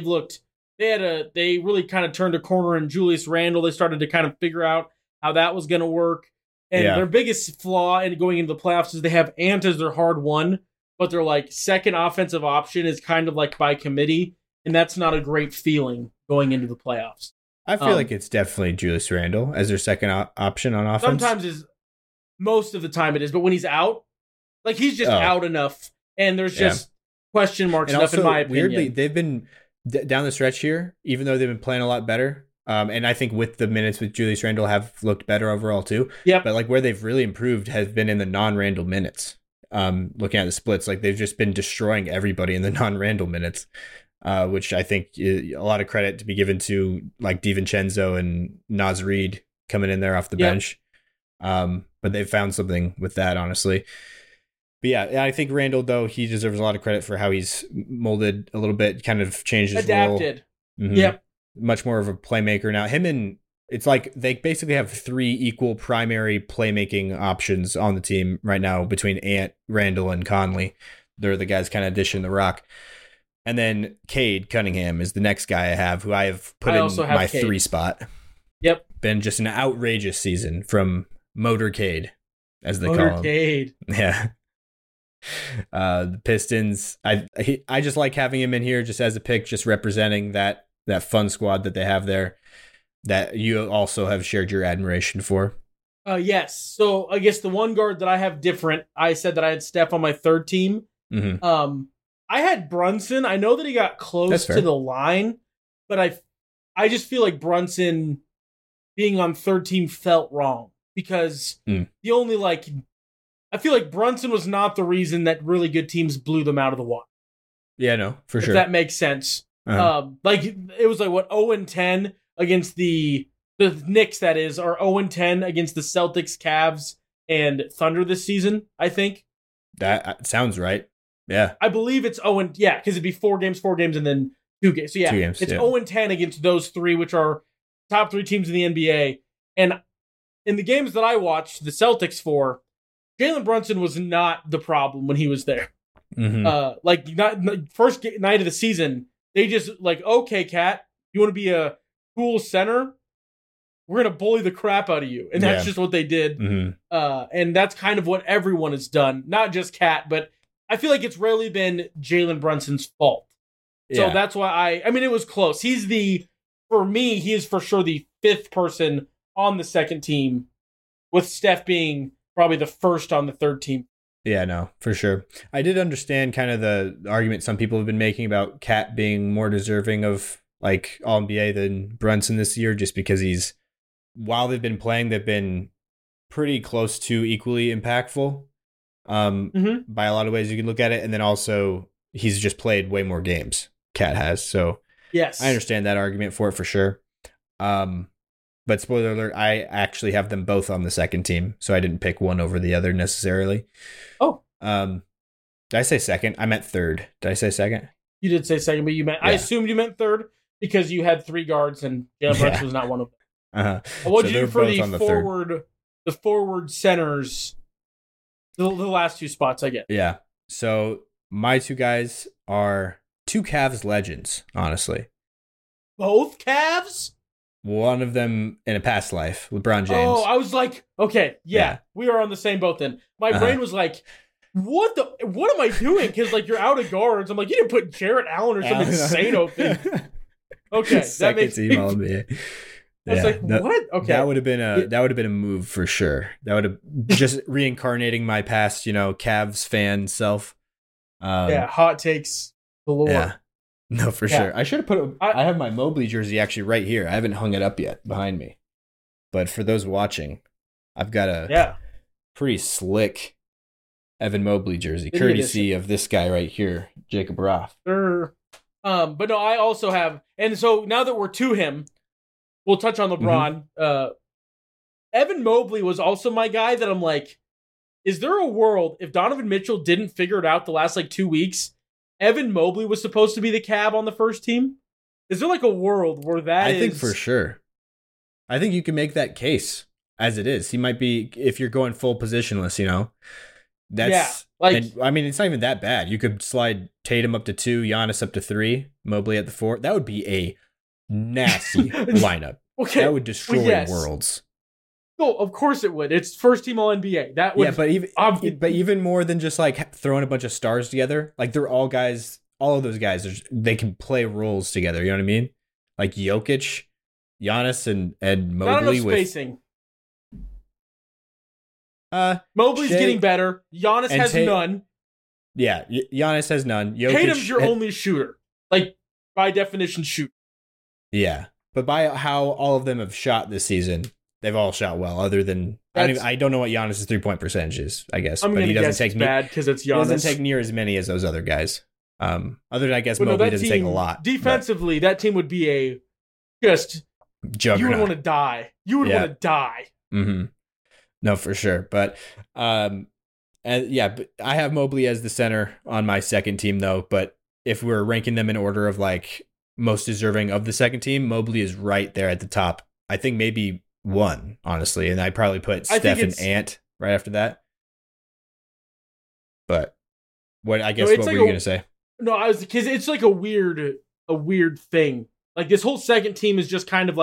really kind of turned a corner in Julius Randle. They started to kind of figure out how that was going to work. And their biggest flaw in going into the playoffs is they have Ant as their hard one, but their like second offensive option is kind of like by committee, and that's not a great feeling going into the playoffs. I feel like it's definitely Julius Randle as their second option on offense. Most of the time it is, but when he's out, like he's just out enough, and there's just question marks and enough also, in my opinion. Weirdly, they've been down the stretch here, even though they've been playing a lot better. And I think with the minutes with Julius Randle have looked better overall too. Yep. But like where they've really improved has been in the non-Randle minutes. Looking at the splits, like they've just been destroying everybody in the non-Randle minutes. Which I think a lot of credit to be given to like DiVincenzo and Naz Reid coming in there off the bench. But they've found something with that, honestly. But yeah, I think Randle, though, he deserves a lot of credit for how he's molded a little bit, kind of changed his role. Adapted. Mm-hmm. Yep. Much more of a playmaker now. It's like they basically have 3 equal primary playmaking options on the team right now between Ant, Randle, and Conley. They're the guys kind of dishing the rock. And then Cade Cunningham is the next guy I have, who I have put in my Cade. 3 spot. Yep. Been just an outrageous season from Motorcade, as they call him. Motorcade. Yeah. The Pistons, I just like having him in here just as a pick, just representing that fun squad that they have there, that you also have shared your admiration for. Yes. So I guess the one guard that I have different, I said that I had Steph on my 3rd team. Mm-hmm. I had Brunson. I know that he got close to the line, but I just feel like Brunson being on 3rd team felt wrong because the only I feel like Brunson was not the reason that really good teams blew them out of the water. Yeah, no, for sure. If that makes sense. Uh-huh. It was like what 0-10 against the Knicks, that is, or 0-10 against the Celtics, Cavs, and Thunder this season, I think. That sounds right. Yeah. I believe it's 0-, because it'd be 4 games, and then 2 games. So yeah, 2 games, it's 0-10 against those 3, which are top 3 teams in the NBA. And in the games that I watched the Celtics for, Jalen Brunson was not the problem when he was there. Mm-hmm. First night of the season, they just okay, Cat, you want to be a cool center? We're going to bully the crap out of you. And that's just what they did. Mm-hmm. And that's kind of what everyone has done. Not just Cat, but I feel like it's rarely been Jalen Brunson's fault. So that's why it was close. For me, he is for sure the 5th person on the 2nd team, with Steph being probably the 1st on the 3rd team. Yeah, no, for sure. I did understand kind of the argument some people have been making about Cat being more deserving of like All-NBA than Brunson this year, just because while they've been playing, they've been pretty close to equally impactful by a lot of ways you can look at it. And then also he's just played way more games, Cat has. So yes, I understand that argument for it for sure. But spoiler alert, I actually have them both on the 2nd team, so I didn't pick one over the other necessarily. Oh. Did I say 2nd? I meant 3rd. Did I say 2nd? You did say 2nd, but you meant I assumed you meant 3rd because you had 3 guards and Jalen Brunson was not one of them. Uh-huh. What did you do for the forward centers, the last 2 spots I get? Yeah. So my 2 guys are 2 Cavs legends, honestly. Both Cavs? One of them in a past life, LeBron James. Oh, I was like, okay, we are on the same boat then. My brain was like, what am I doing? Because you're out of guards. I'm like, you didn't put Jarrett Allen or some insane thing. Okay, that makes team All-NBA. I was like, what? Okay, that would have been a move for sure. That would have just reincarnating my past, Cavs fan self. Hot takes galore. Yeah. No, for sure. I should have put I have my Mobley jersey actually right here. I haven't hung it up yet behind me. But for those watching, I've got a pretty slick Evan Mobley jersey, courtesy of this guy right here, Jacob Roth. Sure. But no, I also have, and so now that we're to him, we'll touch on LeBron Evan Mobley was also my guy that I'm like, is there a world if Donovan Mitchell didn't figure it out the last 2 weeks, Evan Mobley was supposed to be the cab on the first team? Is there a world where I think for sure. I think you can make that case as it is. He might be, if you're going full positionless, That's it's not even that bad. You could slide Tatum up to 2, Giannis up to 3, Mobley at the 4. That would be a nasty lineup. Okay, that would destroy worlds. Oh, of course it would. It's first team All NBA. That would, but even more than just throwing a bunch of stars together. They're all guys. All of those guys, they can play roles together. You know what I mean? Like Jokic, Giannis, and Mobley. Not enough spacing. Mobley's getting better. Giannis has none. Yeah, Giannis has none. Tatum's your only shooter. By definition, shoot. Yeah, but by how all of them have shot this season, they've all shot well. Other than I don't know what Giannis' 3-point percentage is. I guess, but he doesn't take bad because it's Giannis. He doesn't take near as many as those other guys. Other than I guess Mobley doesn't take a lot. Defensively, that team would be a just juggernaut. You would want to die. Want to die. Mm-hmm. No, for sure. But but I have Mobley as the center on my second team though. But if we're ranking them in order of most deserving of the second team, Mobley is right there at the top. I think maybe 1, honestly, and I'd probably put Steph and Ant right after that. But what were you gonna say? No, because it's a weird thing. This whole second team is just kind of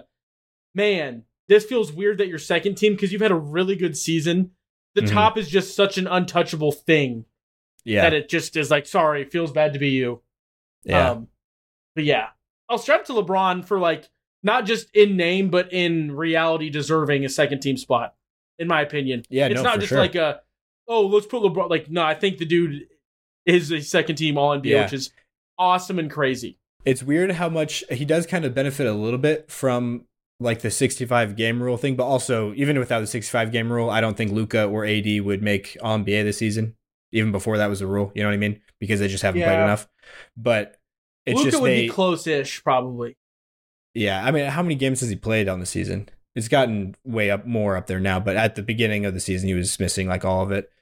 this feels weird that your second team, because you've had a really good season. The top is just such an untouchable thing. Yeah. That it just is sorry, it feels bad to be you. Yeah. But yeah, I'll strap to LeBron for not just in name, but in reality deserving a second team spot, in my opinion. Yeah, it's not just sure. Let's put LeBron. No, I think the dude is a second team All NBA, which is awesome and crazy. It's weird how much he does kind of benefit a little bit from the 65 game rule thing, but also even without the 65 game rule, I don't think Luka or AD would make All NBA this season, even before that was a rule. You know what I mean? Because they just haven't played enough. But it's Luka would be close-ish, probably. Yeah, I mean, how many games has he played on the season? It's gotten more up there now, but at the beginning of the season, he was missing all of it.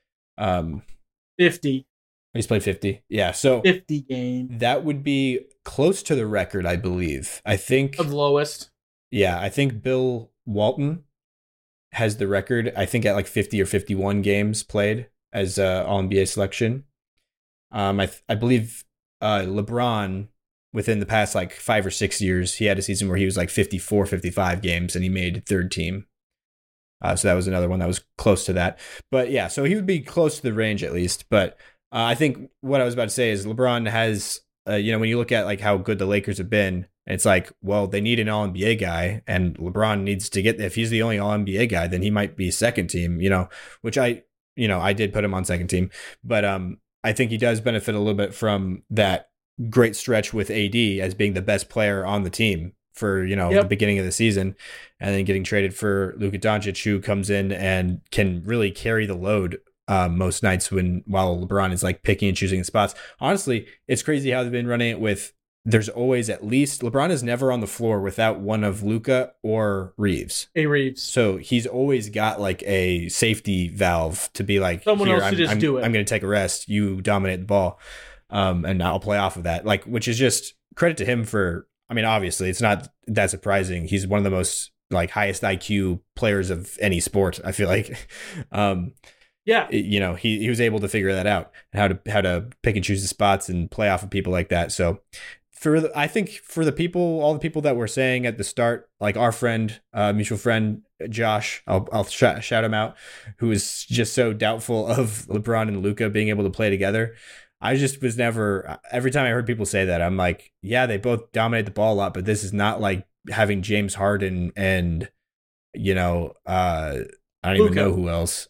50. He's played 50. Yeah, so 50 games. That would be close to the record, I believe. I think of lowest. Yeah, I think Bill Walton has the record. I think at 50 or 51 games played as All NBA selection. I believe LeBron, within the past 5 or 6 years, he had a season where he was 54, 55 games and he made third team. So that was another one that was close to that. But yeah, so he would be close to the range at least. But I think what I was about to say is LeBron has, when you look at how good the Lakers have been, it's they need an All NBA guy, and LeBron needs to get, if he's the only All NBA guy, then he might be second team, which I did put him on second team. But I think he does benefit a little bit from that great stretch with AD as being the best player on the team for, the beginning of the season, and then getting traded for Luka Doncic, who comes in and can really carry the load most nights while LeBron is picking and choosing the spots. Honestly, it's crazy how they've been running it with, there's always at least, LeBron is never on the floor without one of Luka or Reeves. Reeves. So he's always got a safety valve to be someone here, else to just do it. I'm going to take a rest. You dominate the ball. And I'll play off of that. Which is just credit to him for, obviously it's not that surprising. He's one of the most highest IQ players of any sport, I feel like. Yeah. He was able to figure that out, and how to pick and choose the spots and play off of people like that. So I think for all the people that were saying at the start, our friend, mutual friend, Josh, I'll shout him out, who is just so doubtful of LeBron and Luka being able to play together. I just was never, every time I heard people say that, I'm yeah, they both dominate the ball a lot, but this is not having James Harden and, I don't even know who else,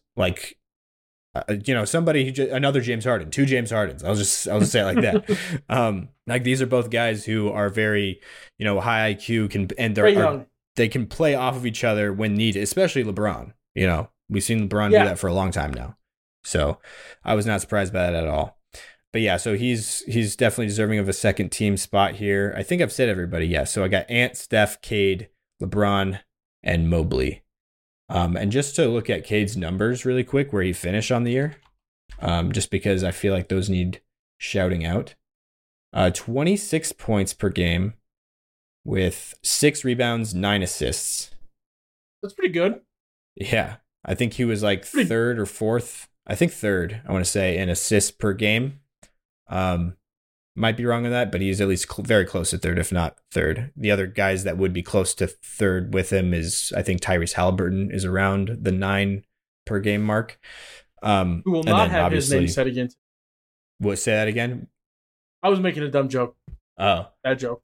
somebody another James Harden, 2 James Hardens. I'll just say it like that. These are both guys who are very, high IQ, they can play off of each other when needed, especially LeBron. We've seen LeBron do that for a long time now. So I was not surprised by that at all. But yeah, so he's definitely deserving of a second team spot here. I think I've said everybody. Yeah. So I got Ant, Steph, Cade, LeBron, and Mobley. And just to look at Cade's numbers really quick, where he finished on the year, just because I feel like those need shouting out. 26 points per game with 6 rebounds, 9 assists. That's pretty good. Yeah. I think he was like third or fourth. I think third, I want to say, in assists per game. Might be wrong on that, but he's at least very close to third, if not third. The other guys that would be close to third with him is, I think, Tyrese Halliburton is around the 9 per game mark. Who will not have his name said again. What? Say that again? I was making a dumb joke. Oh. Bad joke.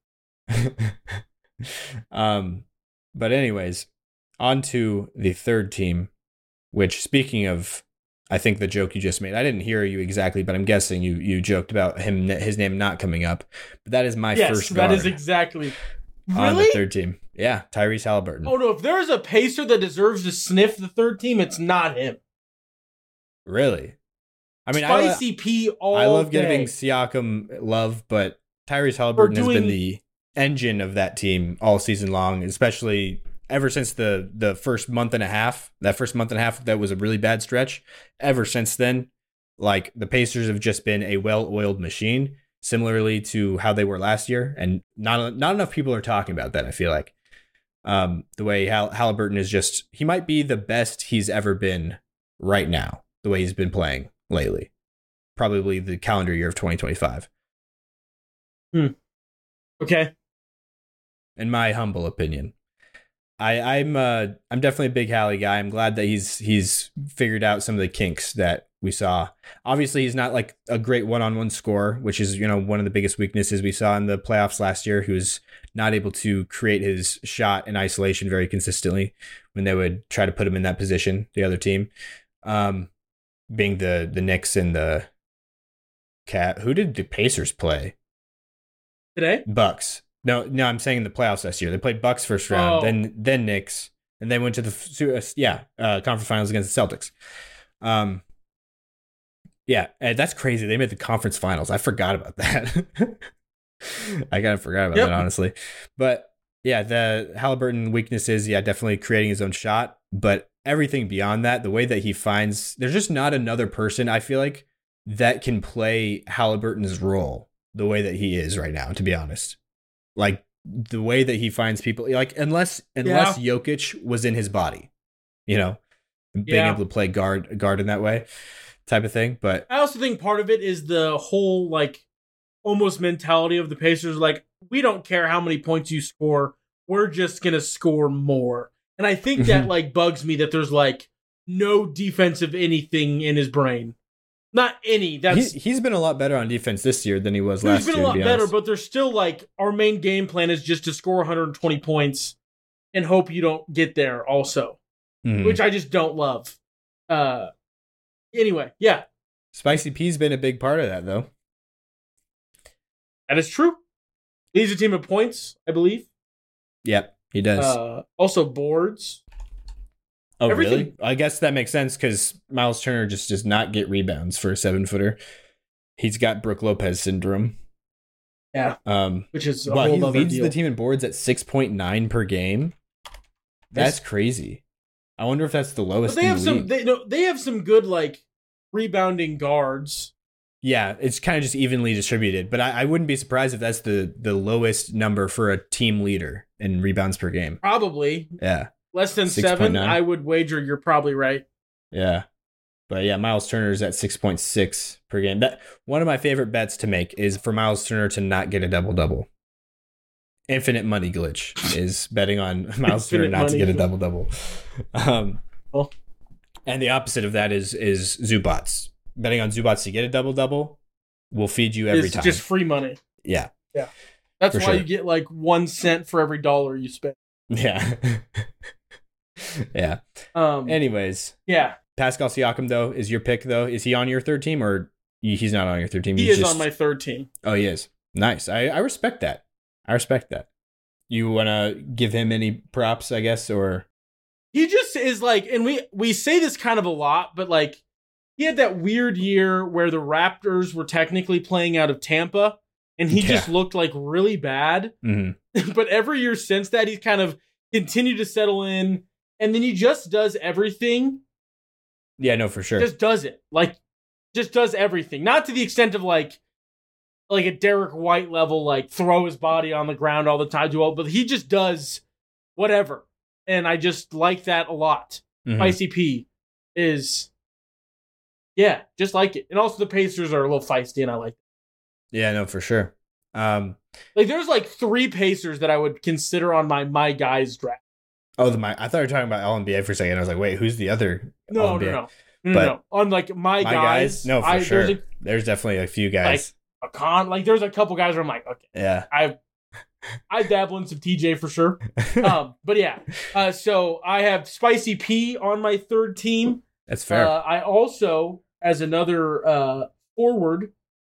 But anyways, on to the third team, which, speaking of, I think the joke you just made, I didn't hear you exactly, but I'm guessing you joked about his name not coming up. But that is my first guard. That is exactly. On the third team. Yeah, Tyrese Halliburton. Oh, no, if there's a Pacer that deserves to sniff the third team, it's not him. Really? I mean, Spicy P all I love day. giving Siakam love, but Tyrese Halliburton has been the engine of that team all season long, especially ever since the first month and a half. That first month and a half, that was a really bad stretch. Ever since then, like, the Pacers have just been a well-oiled machine, similarly to how they were last year. And not enough people are talking about that, I feel like. The way Halliburton is just, he might be the best he's ever been right now, the way he's been playing lately. Probably the calendar year of 2025. Okay. In my humble opinion. I'm definitely a big Hallie guy. I'm glad that he's figured out some of the kinks that we saw. Obviously, he's not like a great one-on-one scorer, which is, one of the biggest weaknesses we saw in the playoffs last year. He was not able to create his shot in isolation very consistently when they would try to put him in that position, the other team. Being the Knicks and the Cat. Who did the Pacers play Today? Bucks. No, I'm saying in the playoffs last year. They played Bucks first round, then Knicks, and then went to the conference finals against the Celtics. That's crazy. They made the conference finals. I forgot about that. I kind of forgot about that, honestly. But yeah, the Halliburton weakness is, definitely creating his own shot. But everything beyond that, the way that he finds, there's just not another person, I feel like, that can play Halliburton's role the way that he is right now, to be honest. Like, the way that he finds people, like, unless Jokic was in his body, being able to play guard in that way type of thing. But I also think part of it is the whole, like, almost mentality of the Pacers. Like, we don't care how many points you score. We're just going to score more. And I think that, like, bugs me that there's, like, no defensive anything in his brain. Not any. He's been a lot better on defense this year than he was last year. He's been a lot better, but there's still, like, our main game plan is just to score 120 points and hope you don't get there also, which I just don't love. Anyway, yeah. Spicy P's been a big part of that, though. That is true. He's a team of points, I believe. Yep, he does. Also boards. Oh, everything. Really? I guess that makes sense because Miles Turner just does not get rebounds for a 7-footer. He's got Brook Lopez syndrome. Yeah. Which is a whole other deal. He leads the team in boards at 6.9 per game. That's crazy. I wonder if that's the lowest. But they have some good, like, rebounding guards. Yeah, it's kind of just evenly distributed. But I wouldn't be surprised if that's the lowest number for a team leader in rebounds per game. Probably. Yeah. Less than 7, I would wager you're probably right. Yeah. But yeah, Miles Turner's at 6.6 per game. That one of my favorite bets to make is for Miles Turner to not get a double-double. Infinite money glitch is betting on Miles Turner not to get a double-double. And the opposite of that is Zubats. Betting on Zubats to get a double-double will feed you every time. It's just free money. Yeah. Yeah. That's why you get like 1 cent for every $1 you spend. Yeah. Yeah. Anyways. Yeah. Pascal Siakam, though, is your pick, though. Is he on your third team, or he's not on your third team? He is on my third team. Oh, he is. Nice. I respect that. You want to give him any props, I guess, or? He just is like, and we say this kind of a lot, but like, he had that weird year where the Raptors were technically playing out of Tampa, and he just looked like really bad. Mm-hmm. But every year since that, he's kind of continued to settle in. and then he just does everything. Yeah, no, for sure. Just does it. Like, just does everything. Not to the extent of like a Derek White level, like throw his body on the ground all the time, but he just does whatever. And I just like that a lot. Mhm. Spicy P is, yeah, just like it. And also the Pacers are a little feisty, and I like it. Yeah, no, for sure. Like, there's like 3 Pacers that I would consider on my guys draft. I thought you were talking about All-NBA for a second. I was like, wait, who's the other All-NBA? No. On like my guys. No, for sure. There's definitely a few guys. There's a couple guys where I'm like, okay. Yeah. I dabble in some TJ for sure. But yeah. So I have Spicy P on my third team. That's fair. I also, as another forward,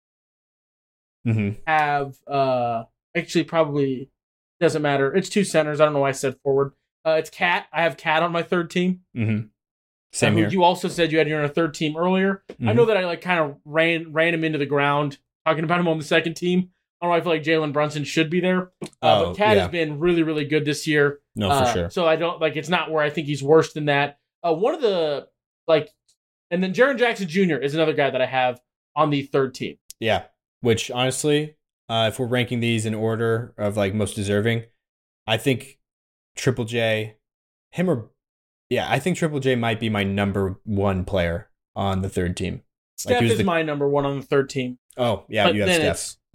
have actually probably doesn't matter. It's 2 centers. I don't know why I said forward. It's Cat. I have Cat on my third team. Same here. You also said you had your third team earlier. I know that I like kind of ran him into the ground talking about him on the second team. I don't know. I feel like Jalen Brunson should be there. But Cat has been really, really good this year. No, for sure. So I don't like. It's not where I think he's worse than that. One of the and then Jaren Jackson Jr. is another guy that I have on the third team. Yeah. Which honestly, if we're ranking these in order of like most deserving, I think Triple J, I think Triple J might be my number 1 player on the third team. Steph is my number 1 on the third team. Oh, yeah, but you have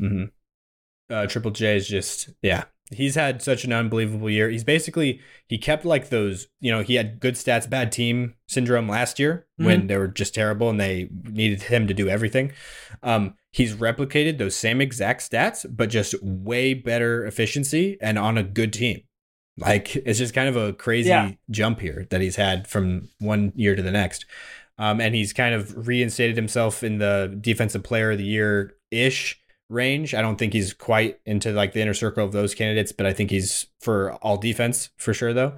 Steph. Triple J is just, he's had such an unbelievable year. He kept like those, he had good stats, bad team syndrome last year when they were just terrible and they needed him to do everything. He's replicated those same exact stats, but just way better efficiency and on a good team. Like, it's just kind of a crazy jump here that he's had from one year to the next. And he's kind of reinstated himself in the defensive player of the year-ish range. I don't think he's quite into like the inner circle of those candidates, but I think he's for all defense for sure though.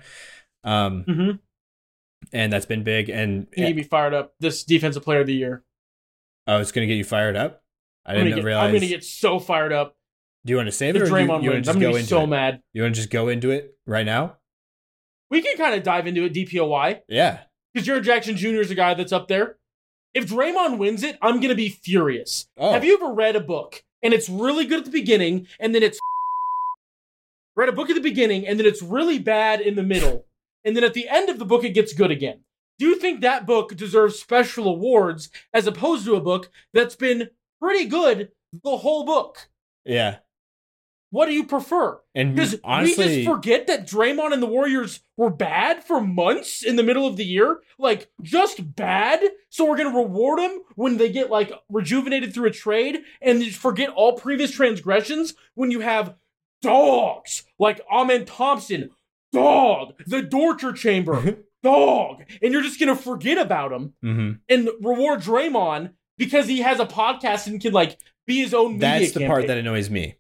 And that's been big. And you need me fired up. This defensive player of the year. Oh, it's going to get you fired up? I'm going to get so fired up. Do you want to save it, or Draymond you want to wins. just I'm go gonna be into so it? mad. You want to just go into it right now? We can kind of dive into it DPOY. Yeah. Because Jaren Jackson Jr. is a guy that's up there. If Draymond wins it, I'm going to be furious. Oh. Have you ever read a book and it's really good at the beginning and then it's read a book at the beginning and then it's really bad in the middle and then at the end of the book it gets good again? Do you think that book deserves special awards as opposed to a book that's been pretty good the whole book? Yeah. What do you prefer? And because honestly, we just forget that Draymond and the Warriors were bad for months in the middle of the year. Like, just bad. So we're going to reward them when they get, like, rejuvenated through a trade and just forget all previous transgressions when you have dogs like Amen Thompson, dog, the Torture Chamber, dog. And you're just going to forget about him and reward Draymond because he has a podcast and can, like, be his own media That's the campaign. part that annoys me.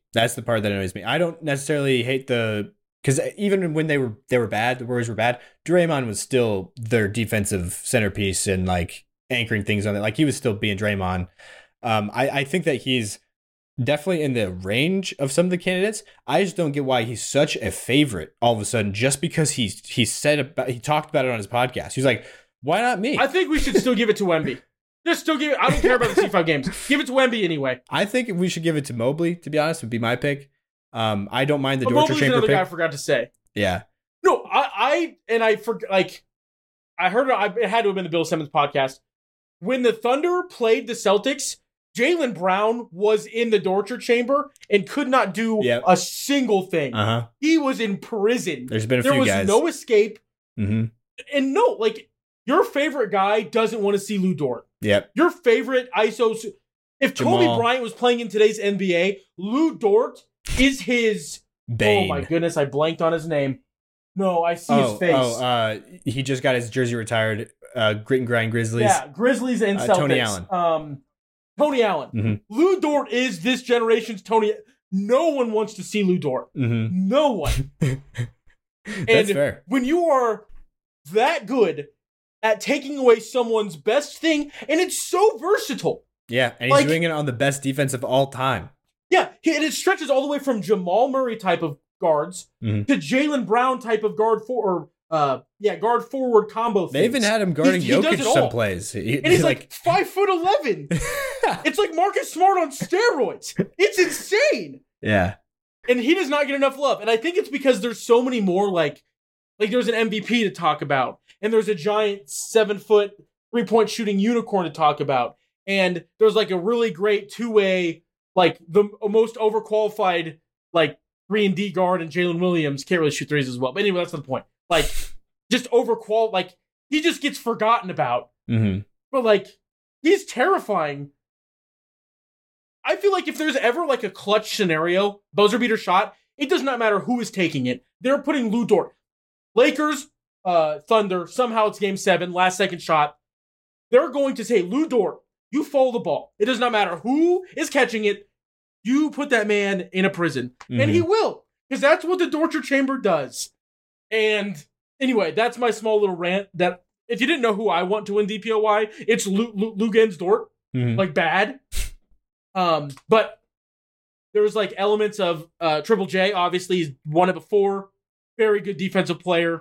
I don't necessarily hate because even when they were bad, the Warriors were bad, Draymond was still their defensive centerpiece and like anchoring things on it. Like, he was still being Draymond. I think that he's definitely in the range of some of the candidates. I just don't get why he's such a favorite all of a sudden just because he talked about it on his podcast. He's like, why not me? I think we should still give it to Wemby. Just still give it. I don't care about the C5 games. Give it to Wemby anyway. I think we should give it to Mobley, to be honest, would be my pick. I don't mind the Torture Mobley's Chamber another pick. guy I forgot to say. Yeah. No, I forgot. Like, I heard it had to have been the Bill Simmons podcast. When the Thunder played the Celtics, Jaylen Brown was in the Torture Chamber and could not do a single thing. He was in prison. There's been a few guys. There was no escape. Mm-hmm. And no, like, your favorite guy doesn't want to see Lou Dort. Yep. Your favorite ISO. If Jamal. Kobe Bryant was playing in today's NBA, Lou Dort is his Bane. Oh my goodness, I blanked on his name. No, I see his face. He just got his jersey retired. Grit and Grind Grizzlies. Yeah, Grizzlies and Celtics. Tony Allen. Tony Allen. Mm-hmm. Lou Dort is this generation's Tony. No one wants to see Lou Dort. Mm-hmm. No one. That's fair. When you are that good at taking away someone's best thing, and it's so versatile. Yeah, and he's doing it on the best defense of all time. Yeah, and it stretches all the way from Jamal Murray type of guards to Jaylen Brown type of guard or guard forward combo. They even had him guarding Jokic some plays. And he's like 5'11". It's like Marcus Smart on steroids. It's insane. Yeah. And he does not get enough love. And I think it's because there's so many more like there's an MVP to talk about. And there's a giant 7-foot 3-point shooting unicorn to talk about. And there's like a really great two-way, like the most overqualified, like 3-and-D guard and Jalen Williams can't really shoot threes as well. But anyway, that's the point. Like, just like he just gets forgotten about. Mm-hmm. But like, he's terrifying. I feel like if there's ever like a clutch scenario, buzzer beater shot, it does not matter who is taking it. They're putting Lu Dort. Lakers, Thunder, somehow it's game 7, last second shot. They're going to say, Lu Dort, you follow the ball. It does not matter who is catching it. You put that man in a prison. Mm-hmm. And he will. Because that's what the torture chamber does. And anyway, that's my small little rant that if you didn't know who I want to win DPOY, it's Luguentz Dort. Mm-hmm. Like bad. But there's like elements of Triple J. Obviously, he's won it before. Very good defensive player.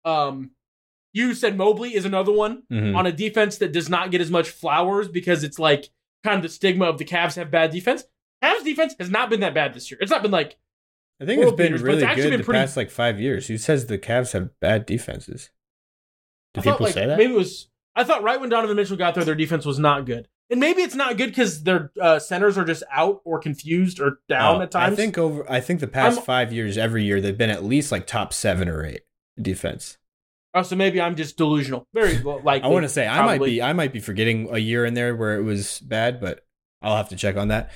You said Mobley is another one on a defense that does not get as much flowers because it's like kind of the stigma of the Cavs have bad defense. Cavs defense has not been that bad this year. It's not been like I think it's been really good the past like 5 years. Who says the Cavs have bad defenses? Do people say that? Maybe it was. I thought right when Donovan Mitchell got there, their defense was not good. And maybe it's not good because their centers are just out or confused or down at times. I think the past 5 years, every year, they've been at least like top 7 or 8 defense. Oh, so maybe I'm just delusional. Very likely. I want to say I might be forgetting a year in there where it was bad, but I'll have to check on that.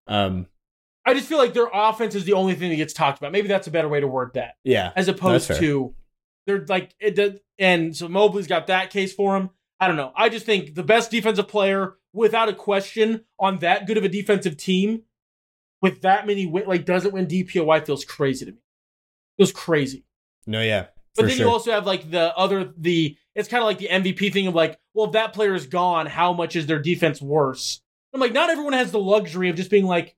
I just feel like their offense is the only thing that gets talked about. Maybe that's a better way to word that. Yeah, as opposed to they're like and so Mobley's got that case for him. I don't know. I just think the best defensive player, without a question, on that good of a defensive team, with that many doesn't win DPOY feels crazy to me. Feels crazy. No, yeah. But then you also have like it's kind of like the MVP thing of like, well, if that player is gone, how much is their defense worse? I'm like, not everyone has the luxury of just being like,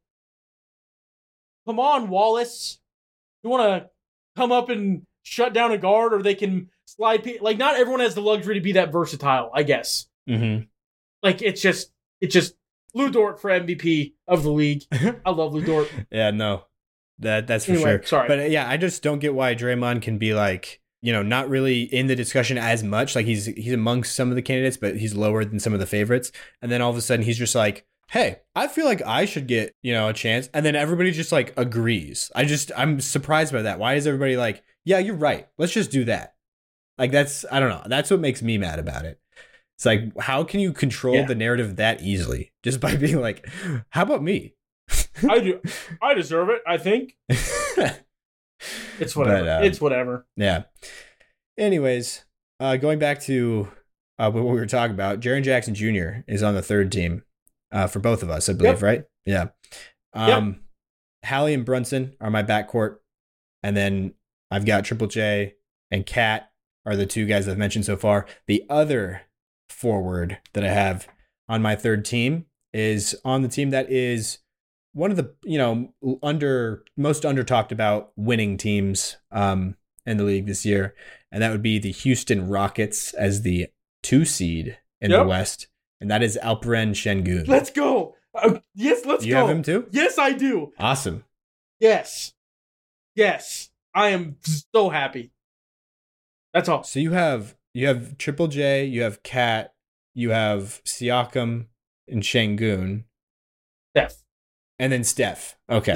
come on, Wallace. You want to come up and shut down a guard, or they can slide. Like, not everyone has the luxury to be that versatile, I guess. Mm-hmm. Like, it's just Lu Dort for MVP of the league. I love Lu Dort. Yeah, no, that's for sure. Sorry, but yeah, I just don't get why Draymond can be like, not really in the discussion as much. Like he's amongst some of the candidates, but he's lower than some of the favorites. And then all of a sudden he's just like, hey, I feel like I should get, a chance. And then everybody just like agrees. I'm surprised by that. Why is everybody like, yeah, you're right. Let's just do that. Like I don't know. That's what makes me mad about it. It's like, how can you control the narrative that easily? Just by being like, how about me? I deserve it, I think. It's whatever. But, it's whatever. Yeah. Anyways, going back to what we were talking about, Jaren Jackson Jr. is on the third team for both of us, I believe, right? Yeah. Hallie and Brunson are my backcourt. And then I've got Triple J and Cat are the two guys I've mentioned so far. The other forward that I have on my third team is on the team that is one of the, most under talked about winning teams in the league this year. And that would be the Houston Rockets as the 2 seed in the West. And that is Alperen Şengün. Let's go. Yes, let's go. You have him too? Yes, I do. Awesome. Yes. I am so happy. That's all. So you have Triple J, you have Cat, you have Siakam and Şengün. Steph. And then Steph. Okay.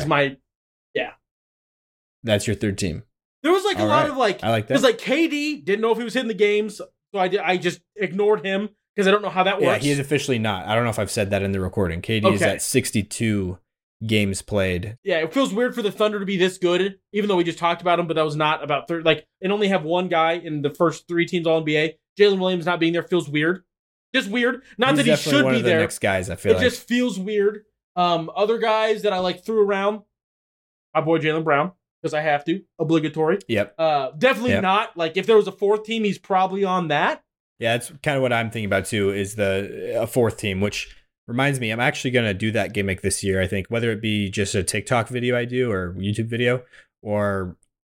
That's your third team. There was like a lot of like, I like that. Because like KD didn't know if he was hitting the games, so I just ignored him because I don't know how that works. Yeah, he is officially not. I don't know if I've said that in the recording. KD is at 62 games played. Yeah, it feels weird for the Thunder to be this good, even though we just talked about him, but that was not about third. Like, and only have one guy in the first 3 teams All NBA. Jalen Williams not being there feels weird. Just weird. Not He's that he should one be of the there. Next guys, I feel it just feels weird. Other guys that I like threw around, my boy Jaylen Brown, because I have to. Obligatory. Yep. Definitely not. Like, if there was a 4th team, he's probably on that. Yeah, that's kind of what I'm thinking about too, is a 4th team, which reminds me, I'm actually going to do that gimmick this year, I think, whether it be just a TikTok video I do or YouTube video, or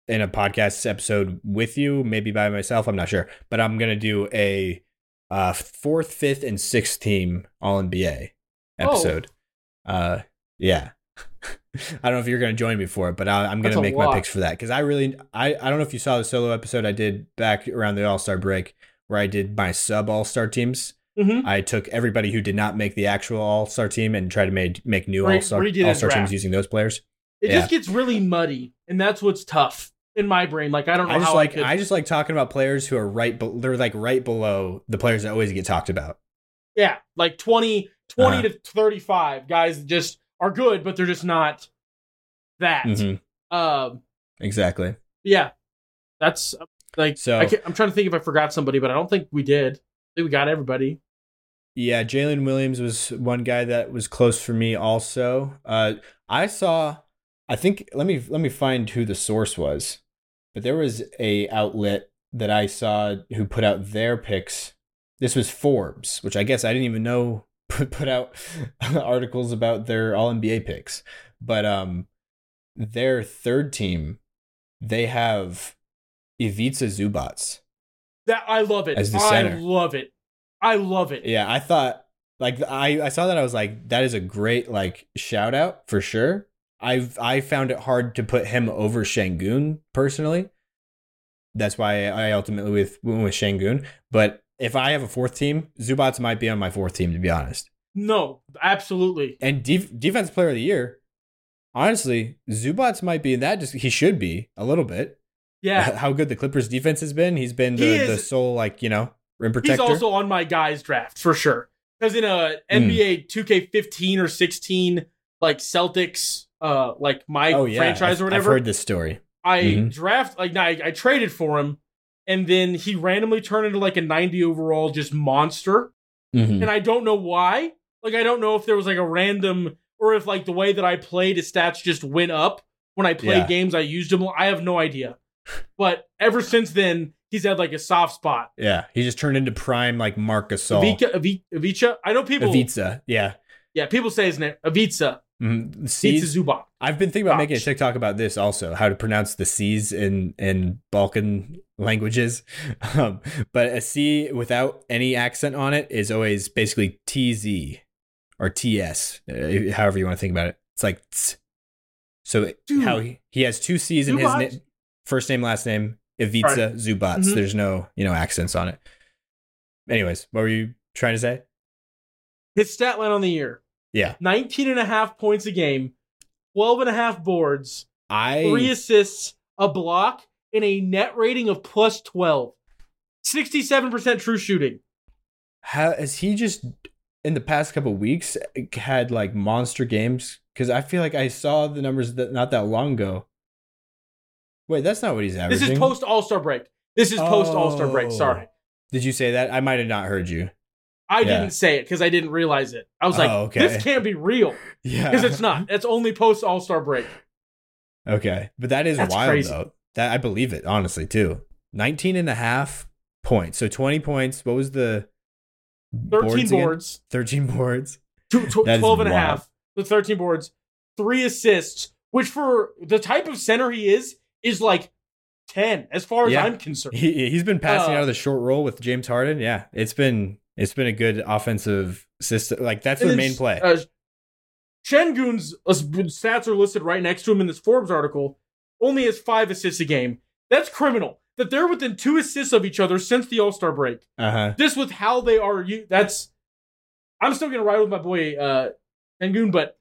in a podcast episode with you, maybe by myself. I'm not sure, but I'm gonna do a 4th, 5th, and 6th team All NBA episode. Yeah. I don't know if you're going to join me for it, but I'm going to make my picks for that because I don't know if you saw the solo episode I did back around the All-Star break where I did my sub All-Star teams. Mm-hmm. I took everybody who did not make the actual All-Star team and tried to make new All-Star teams using those players. It just gets really muddy, and that's what's tough in my brain. Like I don't know I just like talking about players who are they're like right below the players that always get talked about. Yeah, like 20 to 35 guys that just are good, but they're just not that. Mm-hmm. Exactly. Yeah, that's like. So I'm trying to think if I forgot somebody, but I don't think we did. I think we got everybody. Yeah, Jalen Williams was one guy that was close for me. Also, I think let me find who the source was, but there was a outlet that I saw who put out their picks. This was Forbes, which I guess I didn't even know put out articles about their All-NBA picks. But their 3rd team, they have Ivica Zubac. That I love it. As the center. I love it. Yeah, I thought I saw that I was like, that is a great shout out for sure. I found it hard to put him over Şengün personally. That's why I ultimately went with Şengün. But if I have a 4th team, Zubac might be on my 4th team, to be honest. No, absolutely. And defense player of the year, honestly, Zubac might be in that. He should be a little bit. Yeah. How good the Clippers defense has been. He's been the sole, rim protector. He's also on my guys draft for sure. Because in a NBA 2K15 or 16, Celtics, franchise or whatever. I've heard this story. I traded for him. And then he randomly turned into a 90 overall just monster. Mm-hmm. And I don't know why. I don't know if there was a random, or if the way that I played, his stats just went up when I played games. I used him. I have no idea. But ever since then, he's had a soft spot. Yeah, he just turned into prime Marc Gasol. Ivica. I know people. Ivica, yeah. Yeah, people say his name. Ivica. Mm-hmm. Ivica Zubac. I've been thinking about making a TikTok about this also, how to pronounce the C's in Balkan languages. But a C without any accent on it is always basically TZ or TS, however you want to think about it. It's like tss. So how he has 2 C's in his first name, last name, Ivica Zubac. Mm-hmm. There's no accents on it. Anyways, what were you trying to say? His stat line on the year. Yeah. 19.5 points a game, 12.5 boards, 3 assists, a block, and a net rating of plus 12. 67% true shooting. Has he just, in the past couple of weeks, had monster games? Because I feel like I saw the numbers not that long ago. Wait, that's not what he's averaging. This is post All-Star break. Sorry. Did you say that? I might have not heard you. I didn't say it because I didn't realize it. I was this can't be real. Yeah. Because it's not. It's only post All-Star break. Okay. But that's wild, crazy. Though. That I believe it, honestly, too. 19.5 points. So 20 points. What was the 13 boards. 13 boards. 12.5. The 13 boards. 3 assists, which for the type of center he is 10, as far as I'm concerned. He's been passing out of the short roll with James Harden. Yeah. It's been a good offensive system. That's their main play. Şengün's stats are listed right next to him in this Forbes article. Only has 5 assists a game. That's criminal. That they're within 2 assists of each other since the All-Star break. Just with how they are. I'm still going to ride with my boy Şengün, but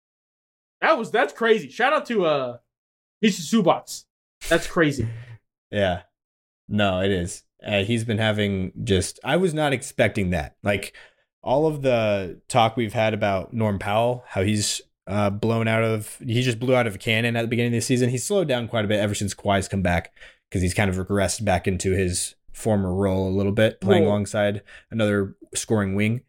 that's crazy. Shout out to Ivica Zubac. That's crazy. Yeah. No, it is. He's been having I was not expecting that. All of the talk we've had about Norm Powell, how he's he just blew out of a cannon at the beginning of the season. He's slowed down quite a bit ever since Kawhi's come back because he's kind of regressed back into his former role a little bit, playing alongside another scoring wing.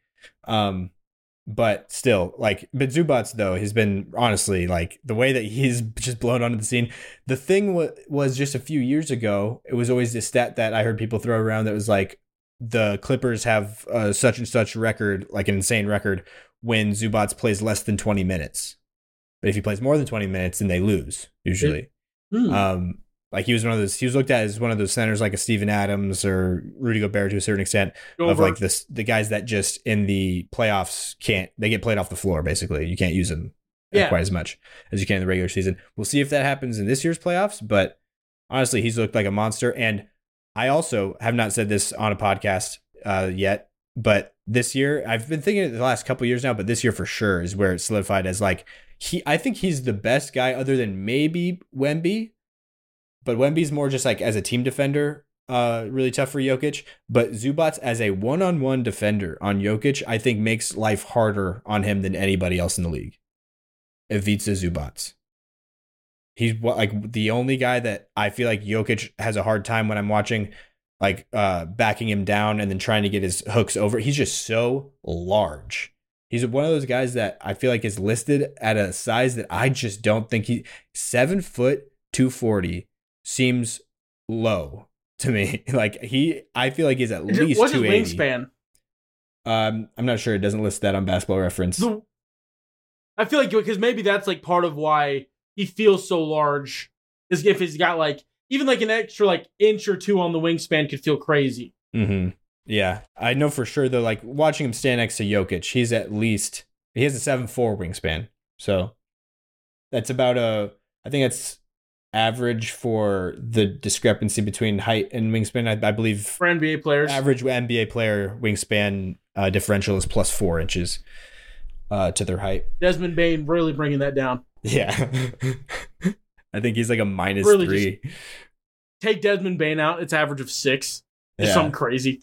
But still, but Zubac, though, has been, honestly, the way that he's just blown onto the scene. The thing was just a few years ago, it was always this stat that I heard people throw around that was the Clippers have such and such record, an insane record, when Zubac plays less than 20 minutes. But if he plays more than 20 minutes, then they lose, usually. Like he was looked at as one of those centers like a Steven Adams or Rudy Gobert to a certain extent of like the guys that just in the playoffs they get played off the floor basically. You can't use them quite as much as you can in the regular season. We'll see if that happens in this year's playoffs, but honestly, he's looked like a monster. And I also have not said this on a podcast yet, but this year, I've been thinking it the last couple of years now, but this year for sure is where it's solidified as like, I think he's the best guy other than maybe Wemby. But Wemby's more just like as a team defender, really tough for Jokic. But Zubac as a one-on-one defender on Jokic, I think makes life harder on him than anybody else in the league. Ivica Zubac. He's like the only guy that I feel like Jokic has a hard time when I'm watching, like backing him down and then trying to get his hooks over. He's just so large. He's one of those guys that I feel like is listed at a size that I just don't think 7 foot 240 seems low to me. Like I feel like he's at least what's 280. His wingspan? I'm not sure. It doesn't list that on Basketball Reference. I feel like because maybe that's like part of why he feels so large. Is if he's got like even like an extra like inch or two on the wingspan could feel crazy. Mm-hmm. Yeah, I know for sure though. Like watching him stand next to Jokic, he has a 7'4" wingspan. So that's about I think that's average for the discrepancy between height and wingspan. I believe for NBA players, average NBA player wingspan differential is plus 4 inches to their height. Desmond Bane really bringing that down. Yeah, I think he's like a minus really 3. Take Desmond Bane out, it's average of 6. It's something crazy.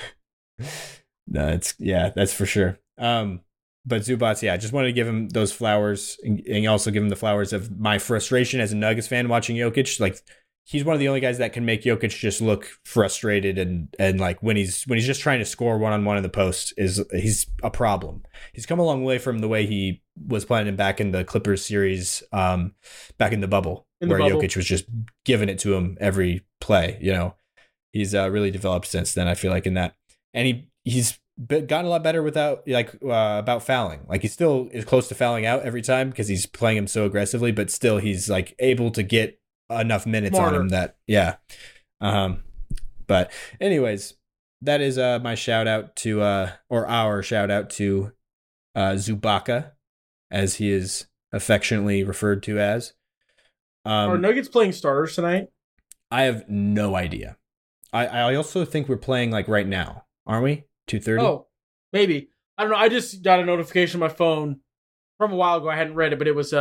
No, that's for sure. But Zubac, I just wanted to give him those flowers and also give him the flowers of my frustration as a Nuggets fan watching Jokic. Like he's one of the only guys that can make Jokic just look frustrated and like when he's just trying to score one-on-one in the post he's a problem. He's come a long way from the way he was playing back in the Clippers series, back in the bubble, where Jokic was just giving it to him every play. You know, he's really developed since then. I feel like in that, and he's gotten a lot better about fouling. Like he still is close to fouling out every time because he's playing him so aggressively, but still he's like able to get enough minutes on him that but anyways, that is my shout out to or our shout out to Zubaka, as he is affectionately referred to as. Are Nuggets playing starters tonight? I have no idea. I also think we're playing like right now, aren't we? 2:30? Oh, maybe. I don't know. I just got a notification on my phone from a while ago. I hadn't read it, but it was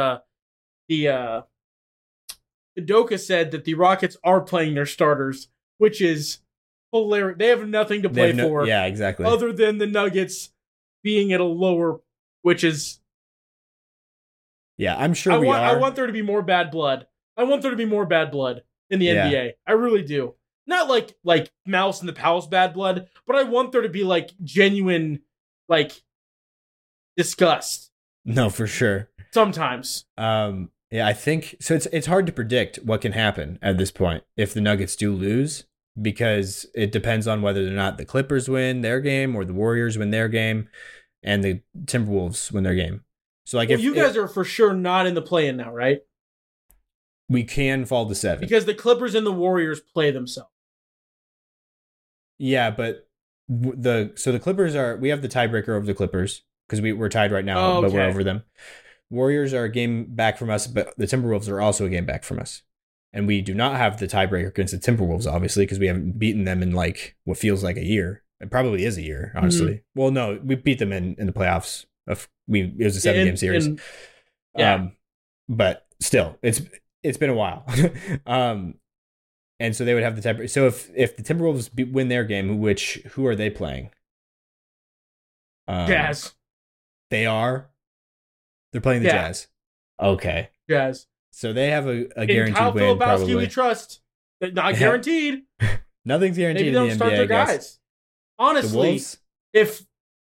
Udoka said that the Rockets are playing their starters, which is hilarious. They have nothing to play for. Yeah, exactly. Other than the Nuggets being at a lower, which is. Yeah, I'm sure I want there to be more bad blood. I want there to be more bad blood in the NBA. I really do. Not like Mouse in the Palace bad blood, but I want there to be like genuine, like disgust. No, for sure. Sometimes. Yeah, I think so. It's hard to predict what can happen at this point if the Nuggets do lose, because it depends on whether or not the Clippers win their game or the Warriors win their game and the Timberwolves win their game. So like, if you guys are for sure not in the play-in now, right? We can fall to 7 because the Clippers and the Warriors play themselves. Yeah, but the Clippers we have the tiebreaker over the Clippers because we're tied right now, but we're over them. Warriors are a game back from us, but the Timberwolves are also a game back from us. And we do not have the tiebreaker against the Timberwolves, obviously, because we haven't beaten them in like what feels like a year. It probably is a year, honestly. Mm-hmm. Well, no, we beat them in the playoffs. It was a 7-game series. But still, it's been a while. And so they would have the tiebreaker. So if the Timberwolves win their game, who are they playing? Jazz. They are. They're playing the Jazz. Okay. Jazz. So they have a guaranteed Kyle win. Filipowski, probably. We trust. Not guaranteed. Nothing's guaranteed. Maybe don't in the start NBA, their guys. Honestly, if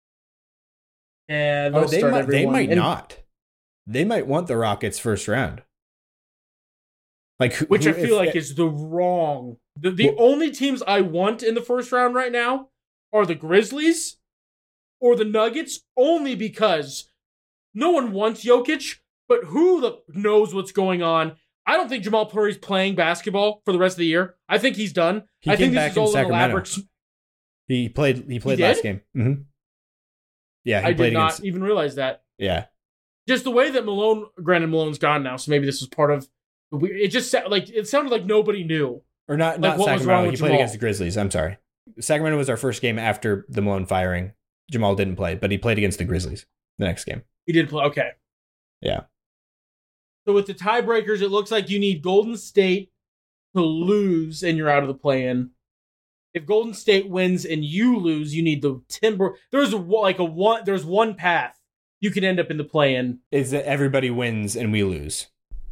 they might not. They might want the Rockets first round. Like, which I feel like is the wrong. The only teams I want in the first round right now are the Grizzlies or the Nuggets, only because no one wants Jokic, but who knows what's going on? I don't think Jamal Murray's playing basketball for the rest of the year. I think he's done. He I came think back this is in all an Sacramento. elaborate. He played He last did? game. Mm-hmm. Yeah, he I played did not against. even realize that. Yeah, Just the way that Malone's gone now, so maybe this was part of. It just it sounded like nobody knew. or not Like, what was Sacramento. wrong He with played Jamal? against the Grizzlies. I'm sorry. Sacramento was our first game after the Malone firing. Jamal didn't play, but he played against the Grizzlies the next game. He did play. Okay. Yeah. So with the tiebreakers, it looks like you need Golden State to lose and you're out of the play-in. If Golden State wins and you lose, you need the Timber. There's one path you can end up in the play-in. Is that everybody wins and we lose?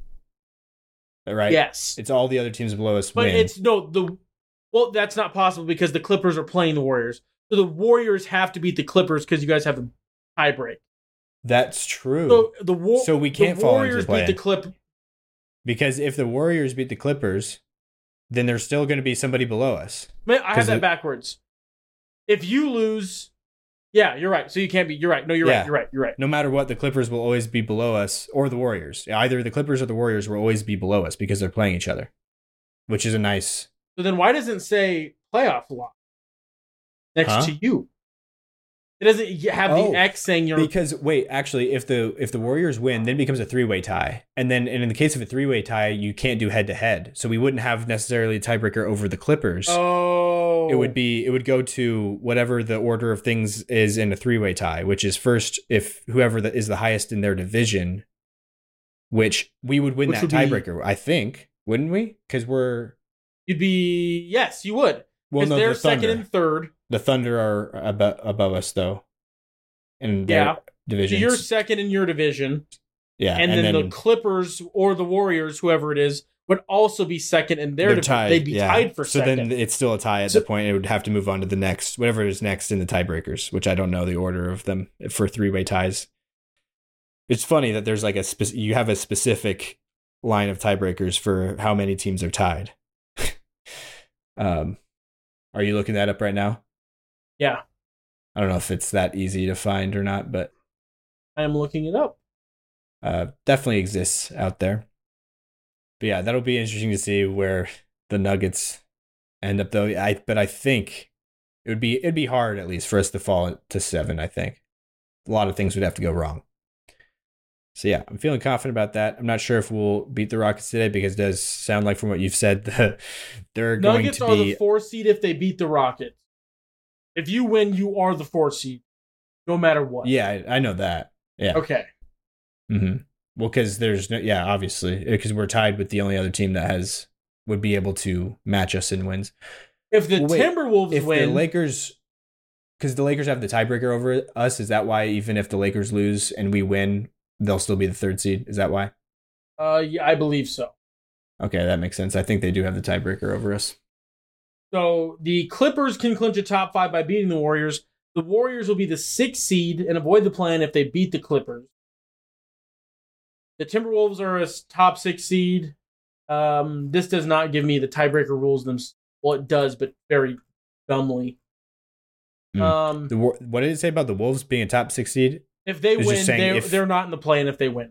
Right? Yes, It's all the other teams below us but win. that's not possible because the Clippers are playing the Warriors. So the Warriors have to beat the Clippers because you guys have the tiebreak. That's true. So we can't the fall into Warriors the play-in. beat the Clip. Because if the Warriors beat the Clippers, then there's still going to be somebody below us. Man, I have 'Cause that backwards. If you lose, yeah, you're right. So you can't be. You're right. No, you're Yeah. right. You're right. No matter what, the Clippers will always be below us, or the Warriors. Either the Clippers or the Warriors will always be below us because they're playing each other, which is a nice. So then why doesn't it say playoff lock next to you? It doesn't have the X saying you're. Because wait, actually, if the Warriors win, then it becomes a 3-way tie, and in the case of a 3-way tie, you can't do head to head, so we wouldn't have necessarily a tiebreaker over the Clippers. Oh, It would go to whatever the order of things is in a 3-way tie, which is first if whoever is the highest in their division, which we would win Which that would be- tiebreaker. I think, wouldn't we? Because You'd be yes, you would. Because they're second and third. The Thunder are above us though, in their Yeah. So divisions. you're second in your division, Yeah, and then the Clippers or the Warriors, whoever it is, would also be second in their they're division. tied. They'd be yeah. tied for so second. then it's still a tie at the point. It would have to move on to the next, whatever is next in the tiebreakers, which I don't know the order of them for 3-way ties. It's funny that there's like you have a specific line of tiebreakers for how many teams are tied. Are you looking that up right now? Yeah, I don't know if it's that easy to find or not, but I am looking it up. definitely exists out there. But yeah, that'll be interesting to see where the Nuggets end up, though. But I think it'd be hard at least for us to fall to 7. I think a lot of things would have to go wrong. So yeah, I'm feeling confident about that. I'm not sure if we'll beat the Rockets today because it does sound like from what you've said that they're Nuggets going to be are the 4th seed if they beat the Rockets. If you win, you are the 4th seed, no matter what. Yeah, I know that. Yeah. Okay. Mm-hmm. Well, because there's obviously because we're tied with the only other team that would be able to match us in wins. If the Wait, Timberwolves if win, the Lakers, because the Lakers have the tiebreaker over us, is that why even if the Lakers lose and we win, they'll still be the 3rd seed? Is that why? yeah, I believe so. Okay, that makes sense. I think they do have the tiebreaker over us. So the Clippers can clinch a top 5 by beating the Warriors. The Warriors will be the 6th seed and avoid the play-in if they beat the Clippers. The Timberwolves are a top 6 seed. This does not give me the tiebreaker rules. Well, it does, but very dumbly. What did it say about the Wolves being a top 6 seed? If they It's just win, saying they're not in the play-in if they win.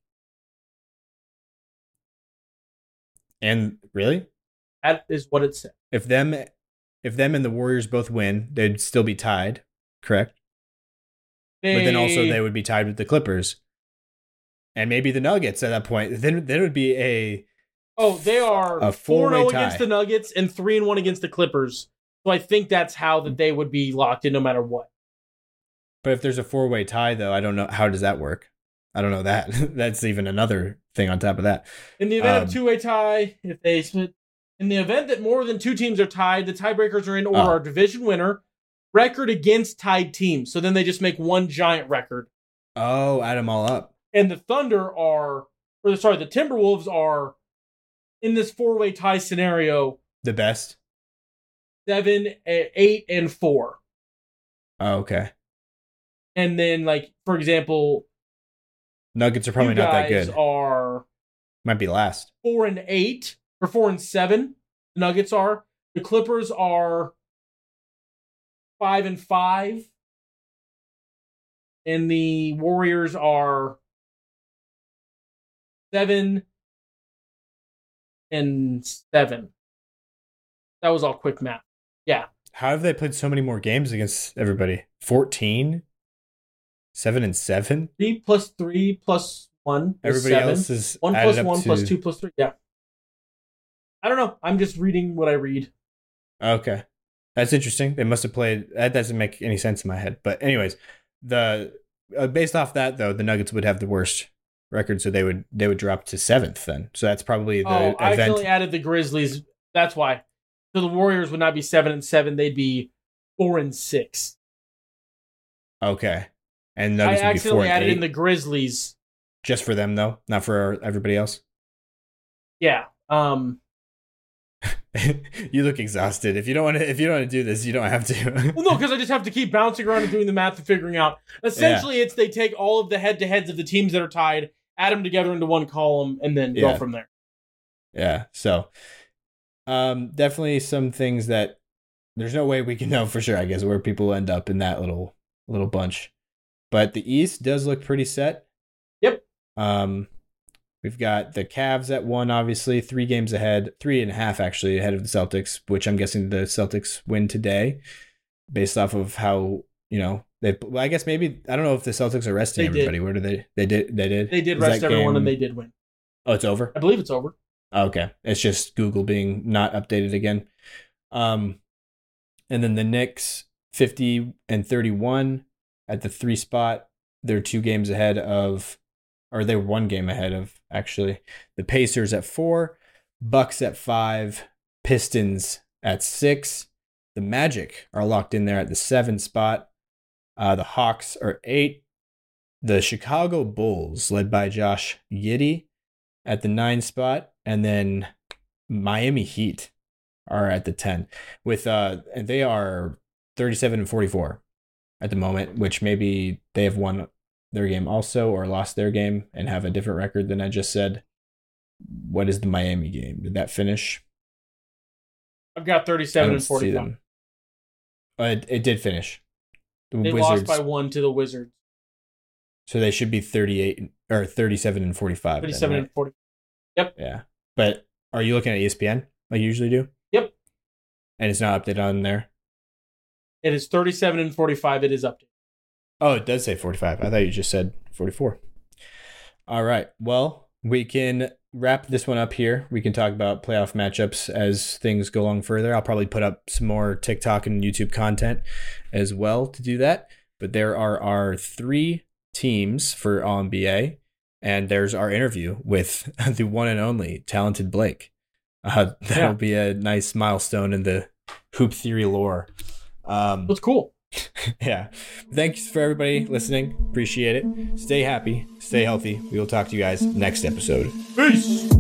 And really? That is what it said. If them and the Warriors both win, they'd still be tied, correct? But then also they would be tied with the Clippers. And maybe the Nuggets at that point. Then it would be a they are a 4-0 4-way against tie. the Nuggets and 3-1 against the Clippers. So I think that's how that they would be locked in no matter what. But if there's a 4-way tie, though, I don't know. How does that work? I don't know that. That's even another thing on top of that. In the event of two-way tie, in the event that more than 2 teams are tied, the tiebreakers are in order are division winner, record against tied teams. So then they just make one giant record. Oh, add them all up. And the the Timberwolves are, in this 4-way tie scenario, The best? 7, 8, and 4. Oh, okay. And then, like, for example, Nuggets are probably you not that guys good. are Might be last. 4 and 8 or 4 and 7. The Nuggets are. The Clippers are 5 and 5, and the Warriors are 7 and 7. That was all quick math. Yeah. How have they played so many more games against everybody? 14? 7 and 7? 3 plus 3 plus 1 is Everybody 7. else is 1 added plus up 1 to... plus 2 plus 3. Yeah. I don't know. I'm just reading what I read. Okay. That's interesting. They must have played... That doesn't make any sense in my head. But anyways, based off that, though, the Nuggets would have the worst record, so they would drop to 7th then. So that's probably the event. I accidentally added the Grizzlies. That's why. So the Warriors would not be 7 and 7. They'd be 4 and 6. Okay. And Nuggets would be 4 and 8. I accidentally added in the Grizzlies. Just for them, though? Not for everybody else? Yeah. You look exhausted. If you don't want to do this, you don't have to. Well, no, because I just have to keep bouncing around and doing the math and figuring out. Essentially, It's they take all of the head-to-heads of the teams that are tied, add them together into one column, and then go from there. Yeah. So, definitely some things that there's no way we can know for sure, I guess, where people end up in that little bunch. But the East does look pretty set. Yep. We've got the Cavs at 1, obviously, 3 games ahead, 3.5 actually ahead of the Celtics, which I'm guessing the Celtics win today, based off of how I guess maybe I don't know if the Celtics are resting everybody. Where do they? They did. They did rest everyone, and they did win. Oh, it's over. I believe it's over. Okay, it's just Google being not updated again. And then the Knicks 50 and 31 at the 3 spot. They're 2 games ahead of. Or they were 1 game ahead of, actually. The Pacers at 4, Bucks at 5, Pistons at 6. The Magic are locked in there at the 7 spot. The Hawks are 8. The Chicago Bulls, led by Josh Giddey, at the 9 spot. And then Miami Heat are at the 10. And they are 37 and 44 at the moment, which maybe they have won their game also or lost their game and have a different record than I just said. What is the Miami game? Did that finish? I've got 37 and 45. It did finish. They lost by 1 to the Wizards. So they should be 38 or 37 and 45. 37 and 40. Yep. Yeah. But are you looking at ESPN like you usually do? Yep. And it's not updated on there? It is 37 and 45. It is updated. Oh, it does say 45. I thought you just said 44. All right. Well, we can wrap this one up here. We can talk about playoff matchups as things go along further. I'll probably put up some more TikTok and YouTube content as well to do that. But there are our 3 teams for All-NBA, and there's our interview with the one and only talented Blake. That'll be a nice milestone in the hoop theory lore. That's cool. Yeah. Thanks for everybody listening. Appreciate it. Stay happy. Stay healthy. We will talk to you guys next episode. Peace.